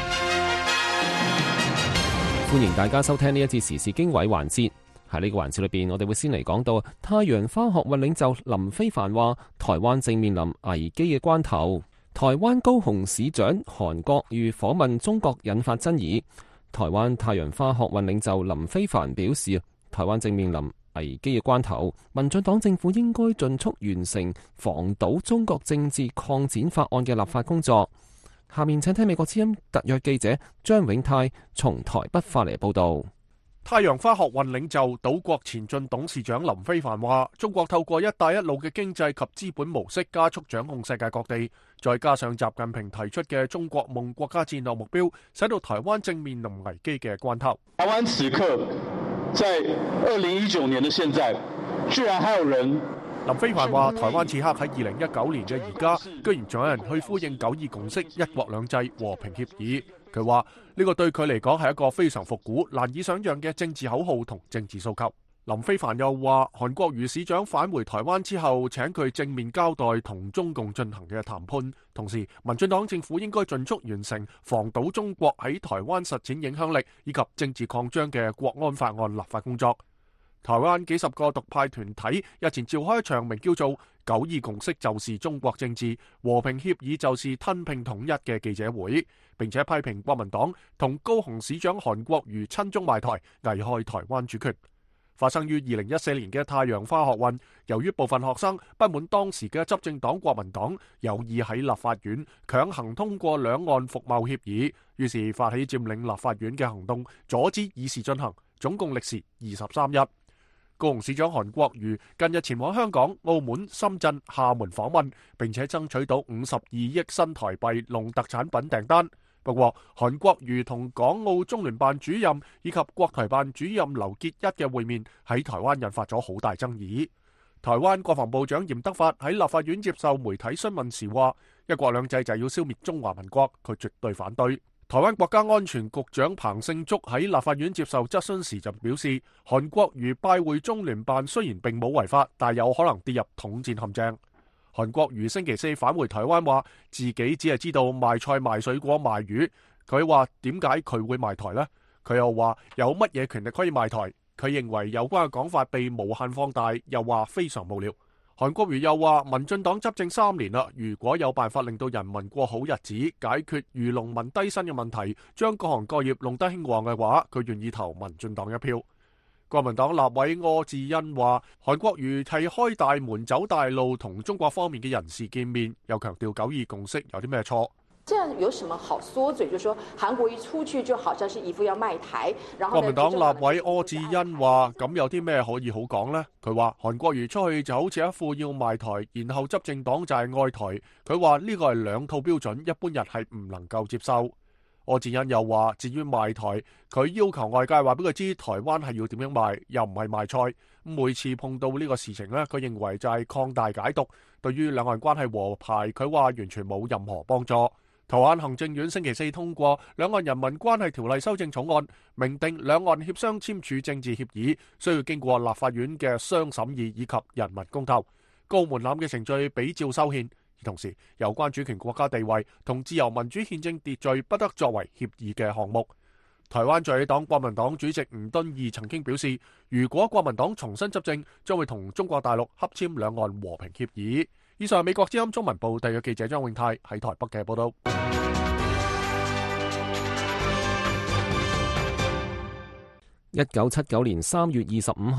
歡迎大家收聽呢一節時事經緯環節。喺呢個環節裏邊，我哋會先嚟講到太陽花學運領袖林飛帆話，台灣正面臨危機嘅關頭。台灣高雄市長韓國瑜訪問中國引發爭議。台灣太陽花學運領袖林飛帆表示，台灣正面臨危機嘅關頭，民進黨政府應該盡速完成防堵中國政治擴展法案嘅立法工作。下面請聽美國之音特約記者張永泰從台北發嚟報道。 太陽花學運領袖島國前進董事長林飛帆話，中國透過一帶一路嘅經濟及資本模式加速掌控世界各地，再加上習近平提出嘅中國夢國家戰略目標，使到台灣正面臨危機嘅關頭。 台灣此刻在二零一九年的現在，居然還有人。 林飛帆話，台灣此刻喺二零一九年嘅而家，居然仲有人去呼應九二共識、一國兩制、和平協議。佢話呢個對佢嚟講係一個非常復古、難以想象嘅政治口號同政治訴求。林飛帆又話，韓國瑜市長返回台灣之後，請佢正面交代同中共進行嘅談判，同時民進黨政府應該盡速完成防堵中國喺台灣實踐影響力以及政治擴張嘅國安法案立法工作。台灣幾十個獨派團體日前召開一場名叫做九二共識就是中國政治，和平協議就是吞併統一嘅記者會，並且批評國民黨同高雄市長韓國瑜親中賣台，危害台灣主權。發生於二零一四年嘅太陽花學運，由於部分學生不滿當時嘅執政黨國民黨有意喺立法院強行通過兩岸服貿協議，於是發起佔領立法院嘅行動，阻止議事進行，總共歷時二十三日。高雄市長韓國瑜近日前往香港、澳門、深圳、廈門訪問，並且爭取到五十二億新台幣農特產品訂單。不過，韓國瑜同港澳中聯辦主任以及國台辦主任劉結一嘅會面喺台灣引發咗好大爭議。台灣國防部長嚴德發喺立法院接受媒體詢問時話：一國兩制就要消滅中華民國，佢絕對反對。台灣國家安全局長彭勝竹喺立法院接受質詢時就表示，韓國瑜拜會中聯辦雖然並冇違法，但有可能跌入統戰陷阱。韓國瑜星期四返回台灣，話自己只係知道賣菜賣水果賣魚。佢話點解佢會賣台呢？佢又話有乜嘢權力可以賣台？佢認為有關嘅講法被無限放大，又話非常無聊。韓國瑜又話，民進黨執政三年啦，如果有辦法令到人民過好日子，解決漁農民低薪嘅問題，將各行各業弄得興旺嘅話，佢願意投民進黨一票。國民黨立委柯志恩話，韓國瑜係開大門走大路，同中國方面嘅人士見面，又強調九二共識有啲咩錯？ 這樣有什麼好說嘴？就說韓國瑜出去就好像是一副要賣台，然後國民黨立委柯志恩話：咁有啲咩可以好講呢？佢話韓國瑜出去就好似一副要賣台，然後執政黨就係愛台。佢話呢個係兩套標準，一般人係唔能夠接受。柯志恩又話：至於賣台，佢要求外界話俾佢知台灣係要點樣賣，又唔係賣菜。每次碰到呢個事情呢，佢認為就係擴大解讀，對於兩岸關係和諧，佢話完全冇任何幫助。台灣行政院星期四通過《兩岸人民關係條例》修正草案，明定兩岸協商簽署政治協議需要經過立法院嘅雙審議以及人民公投，高門檻嘅程序比照修憲。而同時，有關主權國家地位同自由民主憲政秩序不得作為協議嘅項目。台灣在野黨國民黨主席吳敦義曾經表示，如果國民黨重新執政，將會同中國大陸洽簽兩岸和平協議。以上係美國之音中文部特約記者張永泰喺台北嘅報道。 一九七九年三月二十五號，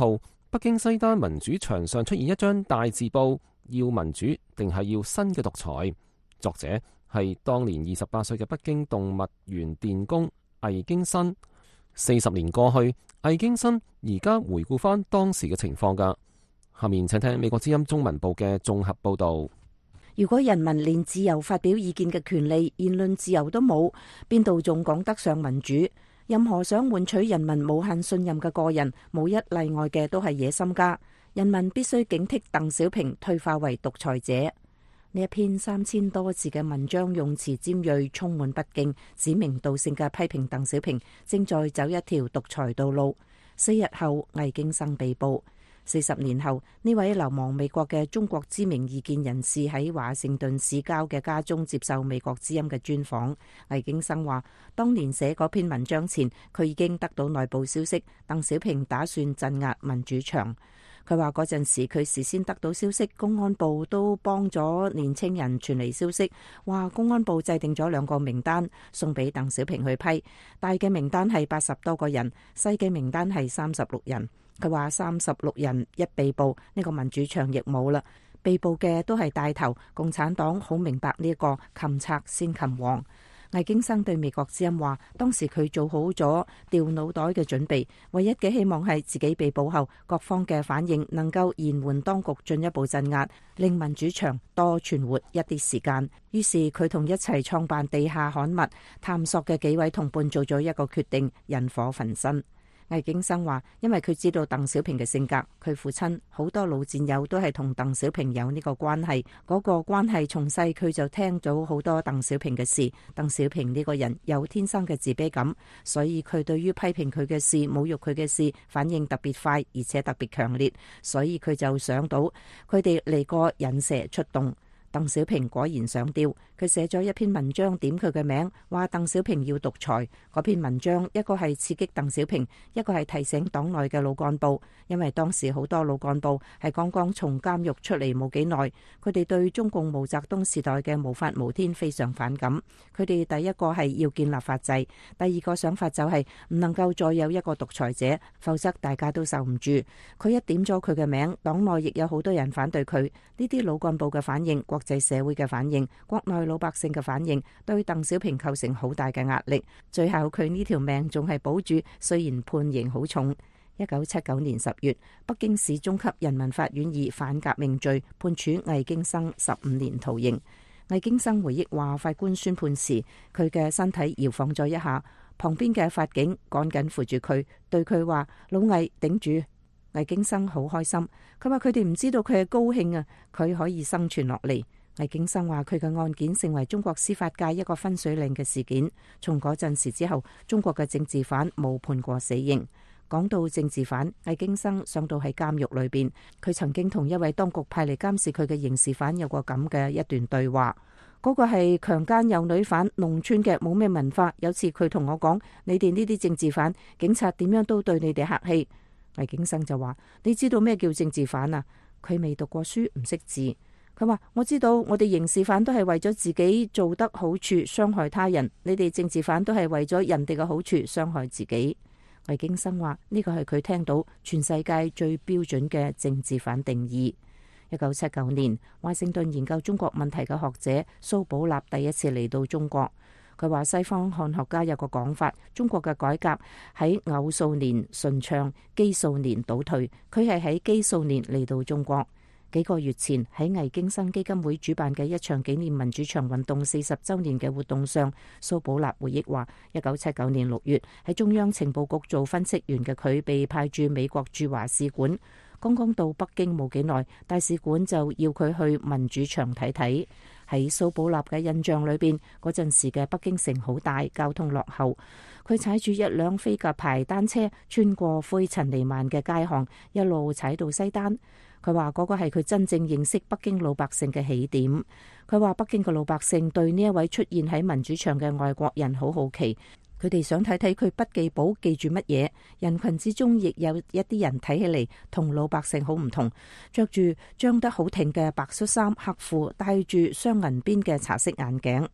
北京西單民主牆上出現一張大字報，要民主定係要新嘅獨裁？作者係當年二十八歲嘅北京動物園電工魏京新。四十年過去，魏京新而家回顧翻當時嘅情況㗎。下面請聽美國之音中文部嘅綜合報導。 如果人民連自由發表意見嘅權利、言論自由都冇，邊度仲講得上民主？任何想換取人民無限信任嘅個人，無一例外嘅都係野心家。人民必須警惕鄧小平退化為獨裁者。呢一篇三千多字嘅文章用詞尖銳，充滿不敬，指名道姓嘅批評鄧小平正在走一條獨裁道路。四日後，魏京生被捕。四十年後，呢位流亡美國嘅中國知名異見人士喺華盛頓市郊嘅家中接受美國之音嘅專訪。魏京生話，當年寫嗰篇文章前，佢已經得到內部消息，鄧小平打算鎮壓民主牆。佢話嗰陣時佢事先得到消息，公安部都幫咗年青人傳嚟消息，話公安部制定咗兩個名單送俾鄧小平去批，大嘅名單係八十多個人，細嘅名單係三十六人。佢話三十六人一被捕，呢個民主牆亦冇啦。被捕嘅都係帶頭，共產黨好明白呢個擒賊先擒王。魏京生對美國之音話，當時佢做好咗掉腦袋嘅準備，唯一嘅希望係自己被捕後，各方嘅反應能夠延緩當局進一步鎮壓，令民主牆多存活一啲時間。於是佢同一齊創辦地下刊物探索嘅幾位同伴做咗一個決定，引火焚身。魏京生話，因為佢知道鄧小平嘅性格，佢父親好多老戰友都係同鄧小平有呢個關係，嗰個關係從細佢就聽到好多鄧小平嘅事。鄧小平呢個人有天生嘅自卑感，所以佢對於批評佢嘅事、侮辱佢嘅事反應特別快，而且特別強烈，所以佢就想到佢哋嚟個引蛇出洞。鄧小平果然上吊，佢寫咗一篇文章點佢嘅名，話鄧小平要獨裁。嗰篇文章一個係刺激鄧小平，一個係提醒黨內嘅老幹部，因為當時好多老幹部係剛剛從監獄出嚟冇幾耐，佢哋對中共毛澤東時代嘅無法無天非常反感。佢哋第一個係要建立法制，第二個想法就係唔能夠再有一個獨裁者，否則大家都受唔住。佢一點咗佢嘅名，黨內亦有好多人反對佢。呢啲老幹部嘅反應，國際社會嘅反應，國內老百姓嘅反應，對鄧小平構成好大嘅壓力。最後佢呢條命仲係保住，雖然判刑好重。一九七九年十月，北京市中級人民法院以反革命罪判處魏京生十五年徒刑。魏京生回憶話，法官宣判時，佢嘅身體搖晃咗一下，旁邊嘅法警趕緊扶住佢，對佢話：老魏，頂住。魏京生好開心，佢話佢哋唔知道佢係高興啊，佢可以生存落嚟。魏京生話佢嘅案件成為中國司法界一個分水嶺嘅事件。從嗰陣時之後，中國嘅政治犯冇判過死刑。講到政治犯，魏京生上到喺監獄裏邊，佢曾經同一位當局派嚟監視佢嘅刑事犯有過咁嘅一段對話。嗰個係強姦幼女犯，農村嘅，冇咩文化。有次佢同我講：你哋呢啲政治犯，警察點樣都對你哋客氣。魏京生就話：你知道咩叫政治犯啊？佢未讀過書，唔識字。佢話：我知道，我哋刑事犯都係為咗自己做得好處，傷害他人；你哋政治犯都係為咗人哋嘅好處，傷害自己。魏京生話：呢個係佢聽到全世界最標準嘅政治犯定義。一九七九年，華盛頓研究中國問題嘅學者蘇寶立第一次嚟到中國。佢話西方漢學家有個講法，中國嘅改革喺偶數年順暢，奇數年倒退。佢係喺奇數年嚟到中國。幾個月前喺魏京生基金會主辦嘅一場紀念民主牆運動四十週年嘅活動上，蘇寶立回憶話：一九七九年六月喺中央情報局做分析員嘅佢，被派駐美國駐華使館。剛剛到北京冇幾耐，大使館就要佢去民主牆睇睇。喺蘇寶立嘅印象裏邊，嗰陣時嘅北京城好大，交通落後。佢踩住一輛飛鴿牌單車，穿過灰塵彌漫嘅街巷，一路踩到西單。佢話嗰個係佢真正認識北京老百姓嘅起點。佢話北京嘅老百姓對呢一位出現喺民主牆嘅外國人好好奇，佢哋想睇睇佢筆記簿記住乜嘢。人群之中亦有一啲人睇起嚟同老百姓好唔同，着住張得好挺嘅白恤衫，黑褲，戴住雙銀邊嘅茶色眼鏡。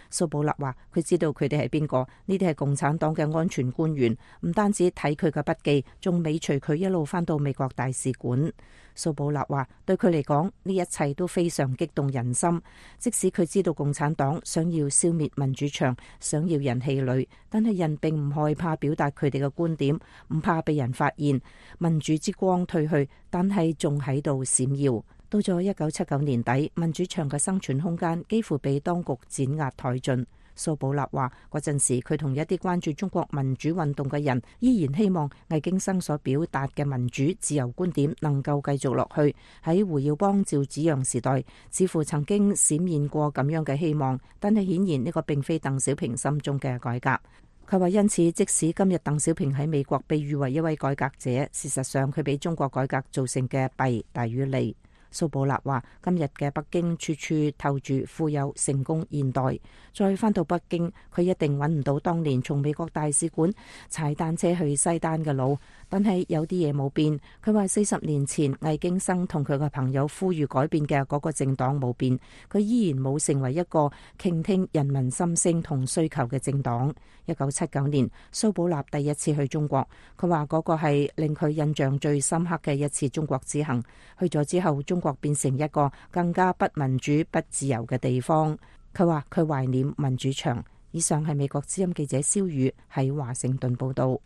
蘇保勒話佢知道佢哋係邊個，呢啲係共產黨嘅安全官員，唔單止睇佢嘅筆記，仲尾隨佢一路返到美國大使館。蘇保勒話對佢嚟講，呢一切都非常激動人心，即使佢知道共產黨想要消滅民主牆，想要人氣餒，但係人並唔害怕表達佢哋嘅觀點，唔怕被人發現。民主之光退去，但係仲喺度閃耀。到咗一九七九年底，民主牆嘅生存空間幾乎被當局碾壓殆盡。蘇保勒話嗰陣時，佢同一啲關注中國民主運動嘅人，依然希望魏京生所表達嘅民主自由觀點能夠繼續落去。喺胡耀邦、趙紫陽時代，似乎曾經閃現過咁樣嘅希望，但係顯然呢個並非鄧小平心中嘅改革。佢話因此，即使今日鄧小平喺美國被譽為一位改革者，事實上佢俾中國改革造成嘅弊大於利。蘇保勒話：今日嘅北京處處透住富有、成功、現代。再返到北京，佢一定揾唔到當年從美國大使館踩單車去西單嘅路。但係有啲嘢冇變。佢話四十年前魏京生同佢嘅朋友呼籲改變嘅嗰個政黨冇變，佢依然冇成為一個傾聽人民心聲同需求嘅政黨。一九七九年，蘇保勒第一次去中國，佢話嗰個係令佢印象最深刻嘅一次中國之行。去咗之後，中國變成一個更加不民主、不自由嘅地方。佢話佢懷念民主牆。以上係美國之音記者蕭宇喺華盛頓報道。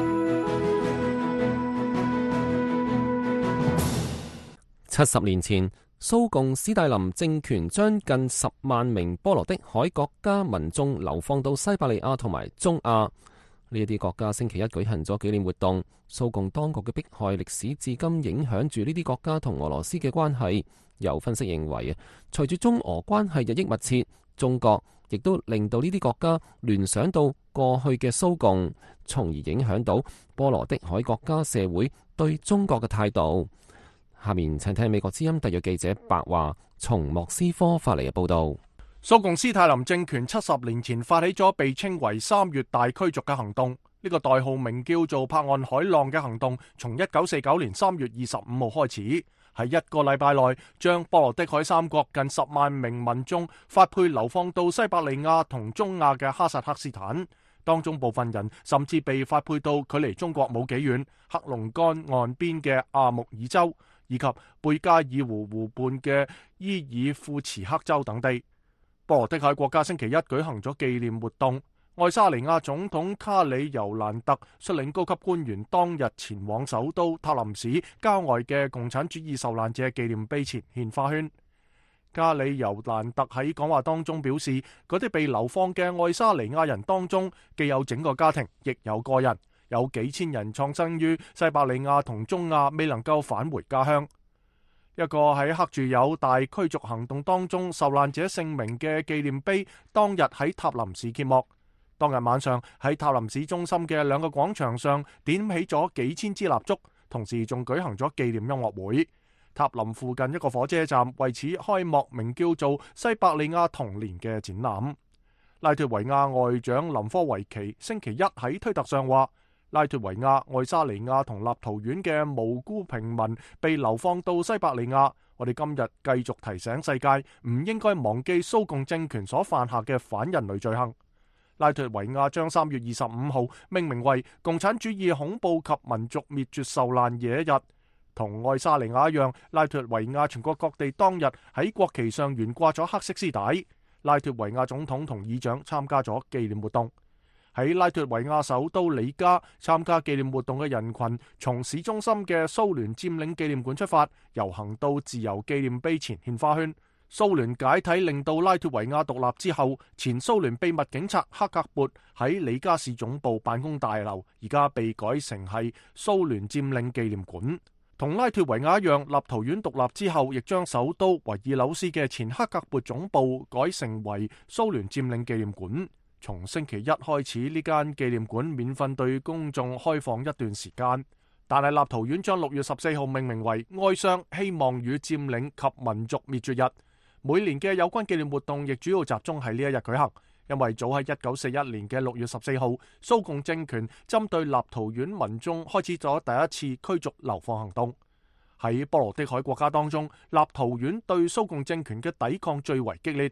七十年前，蘇共斯大林政權將近十萬名波羅的海國家民眾流放到西伯利亞同埋中亞。呢一啲國家星期一舉行咗紀念活動。蘇共當局嘅迫害歷史至今影響住呢啲國家同俄羅斯嘅關係。有分析認為啊，隨住中俄關係日益密切，中國亦都令到呢啲國家聯想到過去嘅蘇共，從而影響到波羅的海國家社會對中國嘅態度。下面請聽美國之音特約記者白華從莫斯科發嚟嘅報道。 蘇共斯大林政權七十年前發起咗被稱為三月大驅逐嘅行動，呢個代號名叫做柏岸海浪嘅行動，從一九四九年三月二十五號開始，喺一個禮拜內將波羅的海三國近十萬名民眾發配流放到西伯利亞同中亞嘅哈薩克斯坦，當中部分人甚至被發配到距離中國冇幾遠黑龍江岸邊嘅阿穆爾州，以及貝加爾湖湖畔嘅伊爾庫茨克州等地。波羅的海國家星期一舉行咗紀念活動，愛沙尼亞總統卡里尤蘭特率領高級官員當日前往首都塔林市郊外嘅共產主義受難者紀念碑前獻花圈。卡里尤蘭特喺講話當中表示，嗰啲被流放嘅愛沙尼亞人當中，既有整個家庭，亦有個人，有幾千人創生於西伯利亞同中亞，未能夠返回家鄉。一個喺刻住有大驅逐行動當中受難者姓名嘅紀念碑，當日喺塔林市揭幕。當日晚上喺塔林市中心嘅兩個廣場上點起咗幾千支蠟燭，同時仲舉行咗紀念音樂會。塔林附近一個火車站為此開幕名叫做西伯利亞童年嘅展覽。拉脱維亞外長林科維奇星期一喺推特上話，拉脱維亞、愛沙尼亞同立陶宛嘅無辜平民被流放到西伯利亞，我哋今日繼續提醒世界唔應該忘記蘇共政權所犯下嘅反人類罪行。拉脱維亞將三月二十五號命名為共產主義恐怖及民族滅絕受難野日。同愛沙尼亞一樣，拉脱維亞全國各地當日喺國旗上懸掛咗黑色絲帶。拉脱維亞總統同議長參加咗紀念活動。喺拉脱維亞首都里加參加紀念活動嘅人群，從市中心嘅蘇聯佔領紀念館出發，遊行到自由紀念碑前獻花圈。蘇聯解體令到拉脱維亞獨立之後，前蘇聯秘密警察克格勃喺里加市總部辦公大樓，而家被改成係蘇聯佔領紀念館。同拉脱維亞一樣，立陶宛獨立之後，亦將首都維爾紐斯嘅前克格勃總部改成為蘇聯佔領紀念館。從星期一開始，呢間紀念館免費對公眾開放一段時間，但係立陶宛將六月十四號命名為哀傷、希望與佔領及民族滅絕日。每年嘅有關紀念活動亦主要集中喺呢一日舉行，因為早喺一九四一年嘅六月十四號，蘇共政權針對立陶宛民眾開始咗第一次驅逐流放行動。喺波羅的海國家當中，立陶宛對蘇共政權嘅抵抗最為激烈。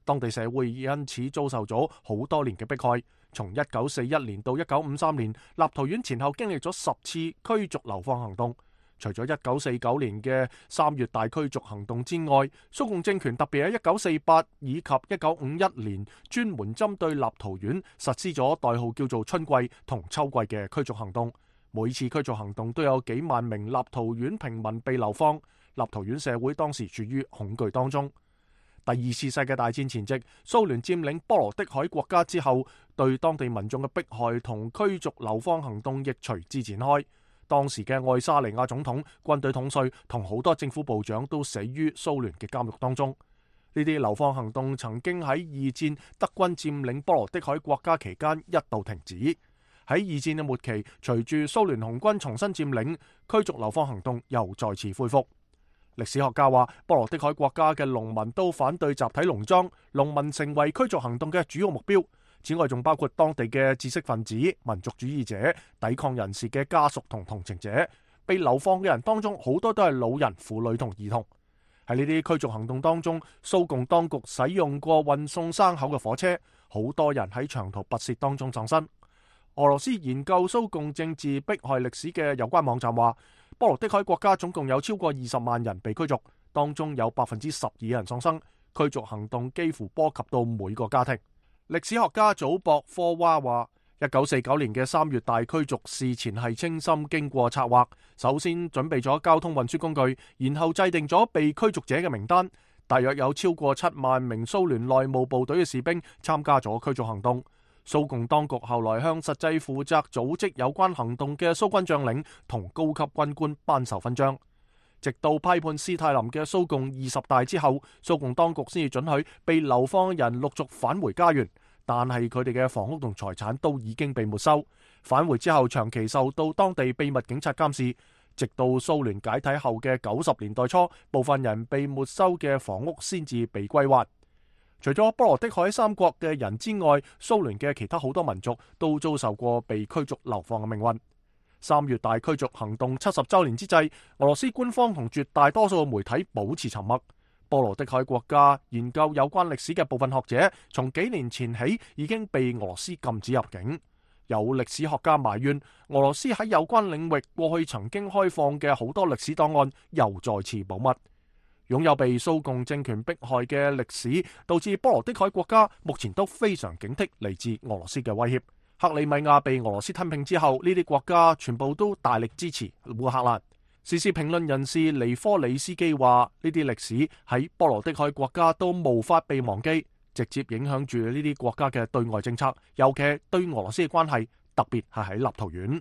當地社會因此遭受咗好多年嘅迫害。從一九四一年到一九五三年，立陶宛前後經歷咗十次驅逐流放行動。除咗一九四九年嘅三月大驅逐行動之外，蘇共政權特別喺一九四八以及一九五一年專門針對立陶宛實施咗代號叫做春季同秋季嘅驅逐行動。每次驅逐行動都有幾萬名立陶宛平民被流放，立陶宛社會當時處於恐懼當中。第二次世界大戰前夕，蘇聯佔領波羅的海國家之後，對當地民眾嘅迫害同驅逐流放行動亦隨之展開。當時嘅愛沙尼亞總統、軍隊統帥同好多政府部長都死於蘇聯嘅監獄當中。呢啲流放行動曾經喺二戰德軍佔領波羅的海國家期間一度停止。喺二戰嘅末期，隨住蘇聯紅軍重新佔領，驅逐流放行動又再次恢復。歷史學家話，波羅的海國家嘅農民都反對集體農莊，農民成為驅逐行動嘅主要目標。此外，仲包括當地嘅知識分子、民族主義者、抵抗人士嘅家屬同同情者。被流放嘅人當中，好多都係老人、婦女同兒童。喺呢啲驅逐行動當中，蘇共當局使用過運送牲口嘅火車，好多人喺長途跋涉當中喪生。俄羅斯研究蘇共政治迫害歷史嘅有關網站話，波羅的海國家總共有超過二十萬人被驅逐，當中有百分之十二人喪生。驅逐行動幾乎波及到每個家庭。歷史學家祖博科娃話，一九四九年嘅三月大驅逐事前係精心經過策劃，首先準備咗交通運輸工具，然後制定咗被驅逐者嘅名單。大約有超過七萬名蘇聯內務部隊嘅士兵參加咗驅逐行動。蘇共當局後來向實際負責組織有關行動嘅蘇軍將領同高級軍官頒授勳章。直到批判斯泰林嘅蘇共二十大之後，蘇共當局先至准許被流放人陸續返回家園，但係佢哋嘅房屋同財產都已經被沒收。返回之後，長期受到當地秘密警察監視，直到蘇聯解體後嘅九十年代初，部分人被沒收嘅房屋先至被歸還。除咗波羅的海三國嘅人之外，蘇聯嘅其他好多民族都遭受過被驅逐流放嘅命運。三月大驅逐行動七十週年之際，俄羅斯官方同絕大多數嘅媒體保持沉默。波羅的海國家研究有關歷史嘅部分學者，從幾年前起已經被俄羅斯禁止入境。有歷史學家埋怨，俄羅斯喺有關領域過去曾經開放嘅好多歷史檔案又再次保密。擁有被蘇共政權迫害嘅歷史，導致波羅的海國家目前都非常警惕嚟自俄羅斯嘅威脅。克里米亞被俄羅斯吞併之後，呢啲國家全部都大力支持烏克蘭。時事評論人士尼科里斯基話，呢啲歷史喺波羅的海國家都無法被忘記，直接影響住呢啲國家嘅對外政策，尤其係對俄羅斯嘅關係，特別係喺立陶宛。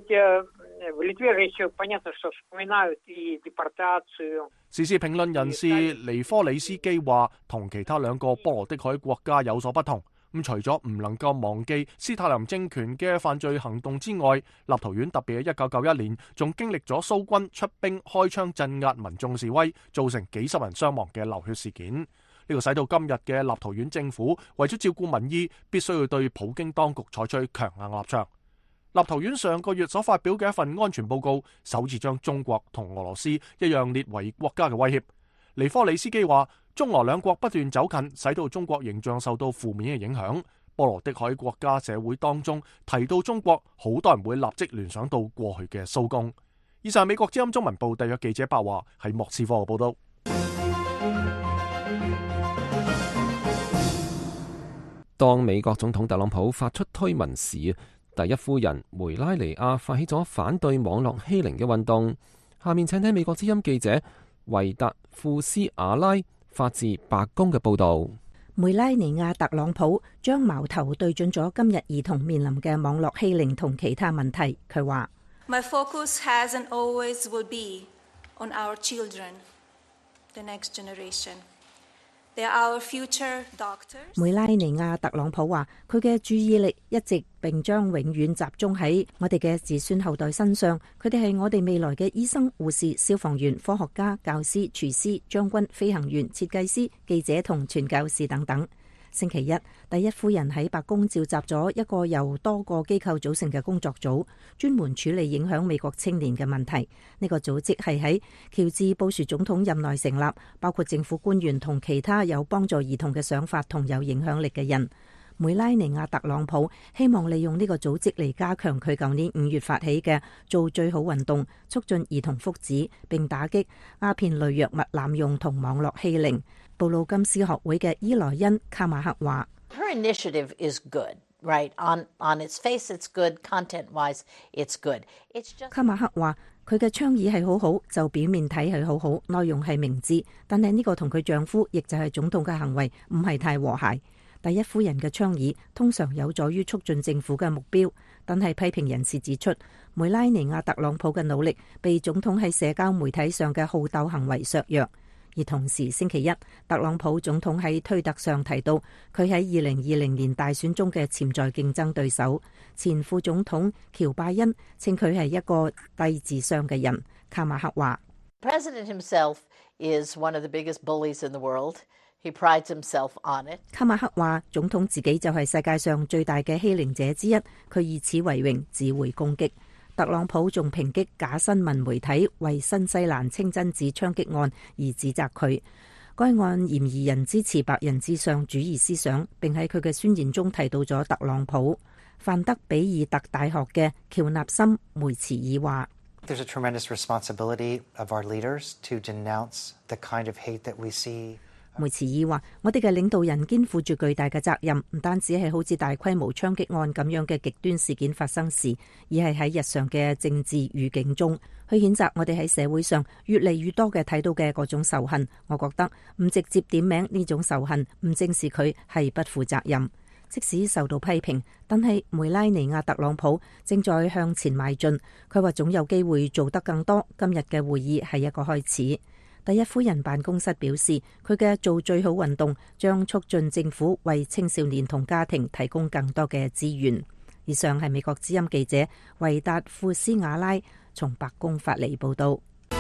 時事評論人士尼科里斯基話，同其他兩個波羅的海國家有所不同。咁除咗唔能夠忘記斯泰林政權嘅犯罪行動之外，立陶宛特別喺一九九一年仲經歷咗蘇軍出兵開槍鎮壓民眾示威，造成幾十人傷亡嘅流血事件。呢個使到今日嘅立陶宛政府為咗照顧民意，必須要對普京當局採取強硬立場。立陶宛上個月所發表嘅一份安全報告，首次將中國同俄羅斯一樣列為國家嘅威脅。尼科里斯基話，中俄兩國不斷走近，使到中國形象受到負面嘅影響。波羅的海國家社會當中提到中國，好多人會立即聯想到過去嘅蘇共。以上美國之音中文部特約記者白華喺莫斯科嘅報道。 當美國總統特朗普發出推文時，第一夫人梅拉尼亞發起咗反對網絡欺凌嘅運動。下面請聽美國之音記者維達庫斯亞拉發自白宮嘅報道。 梅拉尼亞特朗普將矛頭對準咗今日兒童面臨嘅網絡欺凌同其他問題。佢話 ：My focus has and always will be on our children, the next generation. They are our future doctors. 梅拉尼亞特朗普話：佢嘅注意力一直並將永遠集中喺我哋嘅子孫後代身上。佢哋係我哋未來嘅醫生、護士、消防員、科學家、教師、廚師、將軍、飛行員、設計師、記者同傳教士等等。 星期一，第一夫人喺白宮召集咗一個由多個機構組成嘅工作組，專門處理影響美國青年嘅問題。呢個組織係喺喬治布殊總統任內成立，包括政府官員同其他有幫助兒童嘅想法同有影響力嘅人。梅拉尼亞特朗普希望利用呢個組織嚟加強佢舊年五月發起嘅做最好運動，促進兒童福祉，並打擊鴉片類藥物濫用同網絡欺凌。布魯金斯學會嘅伊萊恩卡馬克話 ：Her initiative is good, right? On on its face, it's good. Content-wise, it's good. It's just 卡馬克話佢嘅倡議係好好，就表面睇係好好，內容係明智，但係呢個同佢丈夫，亦就係總統嘅行為唔係太和諧。第一夫人嘅倡議通常有助於促進政府嘅目標，但係批評人士指出，梅拉尼亞特朗普嘅努力被總統喺社交媒體上嘅好鬥行為削弱。而同時星期一，特朗普總統喺推特上提到佢喺二零二零年大選中嘅潛在競爭對手前副總統喬拜恩，稱佢係一個低智商嘅人。卡馬克話 President himself is one of the biggest bullies in the world. He prides himself on it. 卡馬克話總統自己就係世界上最大嘅欺凌者之一，佢以此為榮，只會攻擊。特朗普仲抨擊假新聞媒體為新西蘭清真寺槍擊案而指責佢。該案嫌疑人支持白人至上主義思想，並喺佢嘅宣言中提到咗特朗普。范德比爾特大學嘅喬納森梅茨爾話 ：There's a tremendous responsibility of our leaders to denounce the kind of hate that we see. 梅茨爾話：我哋嘅領導人肩負住巨大嘅責任，唔單止係好似大規模槍擊案咁樣嘅極端事件發生時，而係喺日常嘅政治語境中，去譴責我哋喺社會上越嚟越多嘅睇到嘅各種仇恨。我覺得唔直接點名呢種仇恨，唔正視佢係不負責任。即使受到批評，但係梅拉尼亞特朗普正在向前邁進。佢話總有機會做得更多。今日嘅會議係一個開始。第一夫人辦公室表示，佢嘅做最好運動將促進政府為青少年同家庭提供更多嘅資源。以上係美國之音記者維達庫斯瓦拉從白宮發嚟報道。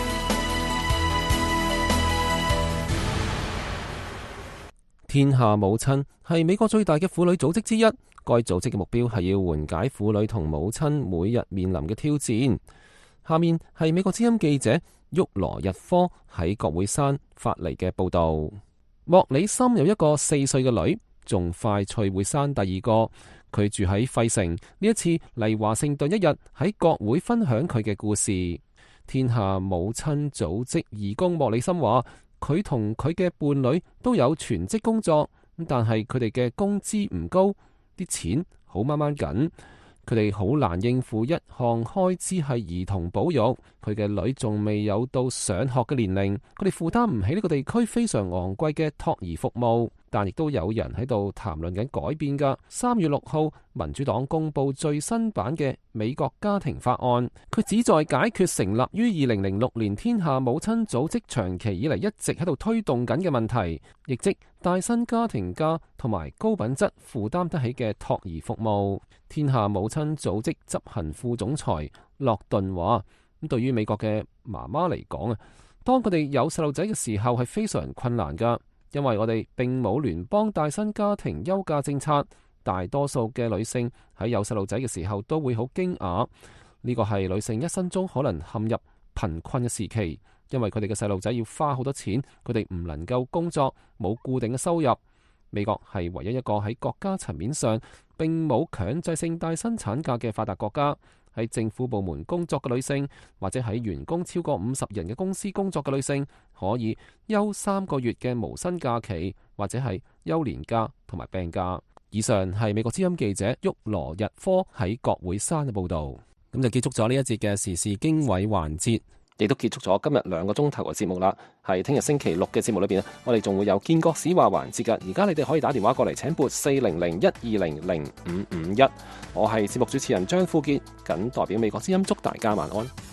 天下母親係美國最大嘅婦女組織之一，該組織嘅目標係要緩解婦女同母親每日面臨嘅挑戰。下面係美國之音記者沃羅日科喺國會山發嚟嘅報道。莫里森有一個四歲嘅女，仲快脆會生第二個。佢住喺費城，呢一次嚟華盛頓一日，喺國會分享佢嘅故事。天下母親組織義工莫里森話，佢同佢嘅伴侶都有全職工作，但係佢哋嘅工資唔高，啲錢好掹掹緊。佢哋好難應付一項開支係兒童保育，佢嘅女仲未有到上學嘅年齡，佢哋負擔唔起呢個地區非常昂貴嘅托兒服務。但亦都有人喺度談論緊改變㗎。三月六號，民主黨公布最新版嘅美國家庭法案，佢旨在解決成立於二零零六年天下母親組織長期以嚟一直喺度推動緊嘅問題，亦即帶薪家庭假同埋高品質負擔得起嘅托兒服務。天下母親組織執行副總裁洛頓話：咁對於美國嘅媽媽嚟講啊，當佢哋有細路仔嘅時候係非常困難㗎。因為我哋並冇聯邦帶薪家庭休假政策，大多數嘅女性喺有細路仔嘅時候都會好驚訝。呢個係女性一生中可能陷入貧困嘅時期，因為佢哋嘅細路仔要花好多錢，佢哋唔能夠工作，冇固定嘅收入。美國係唯一一個喺國家層面上並冇強制性帶薪產假嘅發達國家。喺政府部門工作嘅女性，或者喺員工超過五十人嘅公司工作嘅女性，可以休三個月嘅無薪假期，或者係休年假同埋病假。以上係美國之音記者沃羅日科喺國會山嘅報道。咁就結束咗呢一節嘅時事經緯環節，亦都結束咗今日兩個鐘頭嘅節目啦。係聽日星期六嘅節目裏邊，我哋仲會有建國史話環節噶。而家你哋可以打電話過嚟，請撥四零零一二零零五五一。我係節目主持人張富傑，謹代表美國之音祝大家晚安。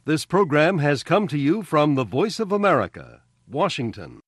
This program has come to you from the Voice of America, Washington.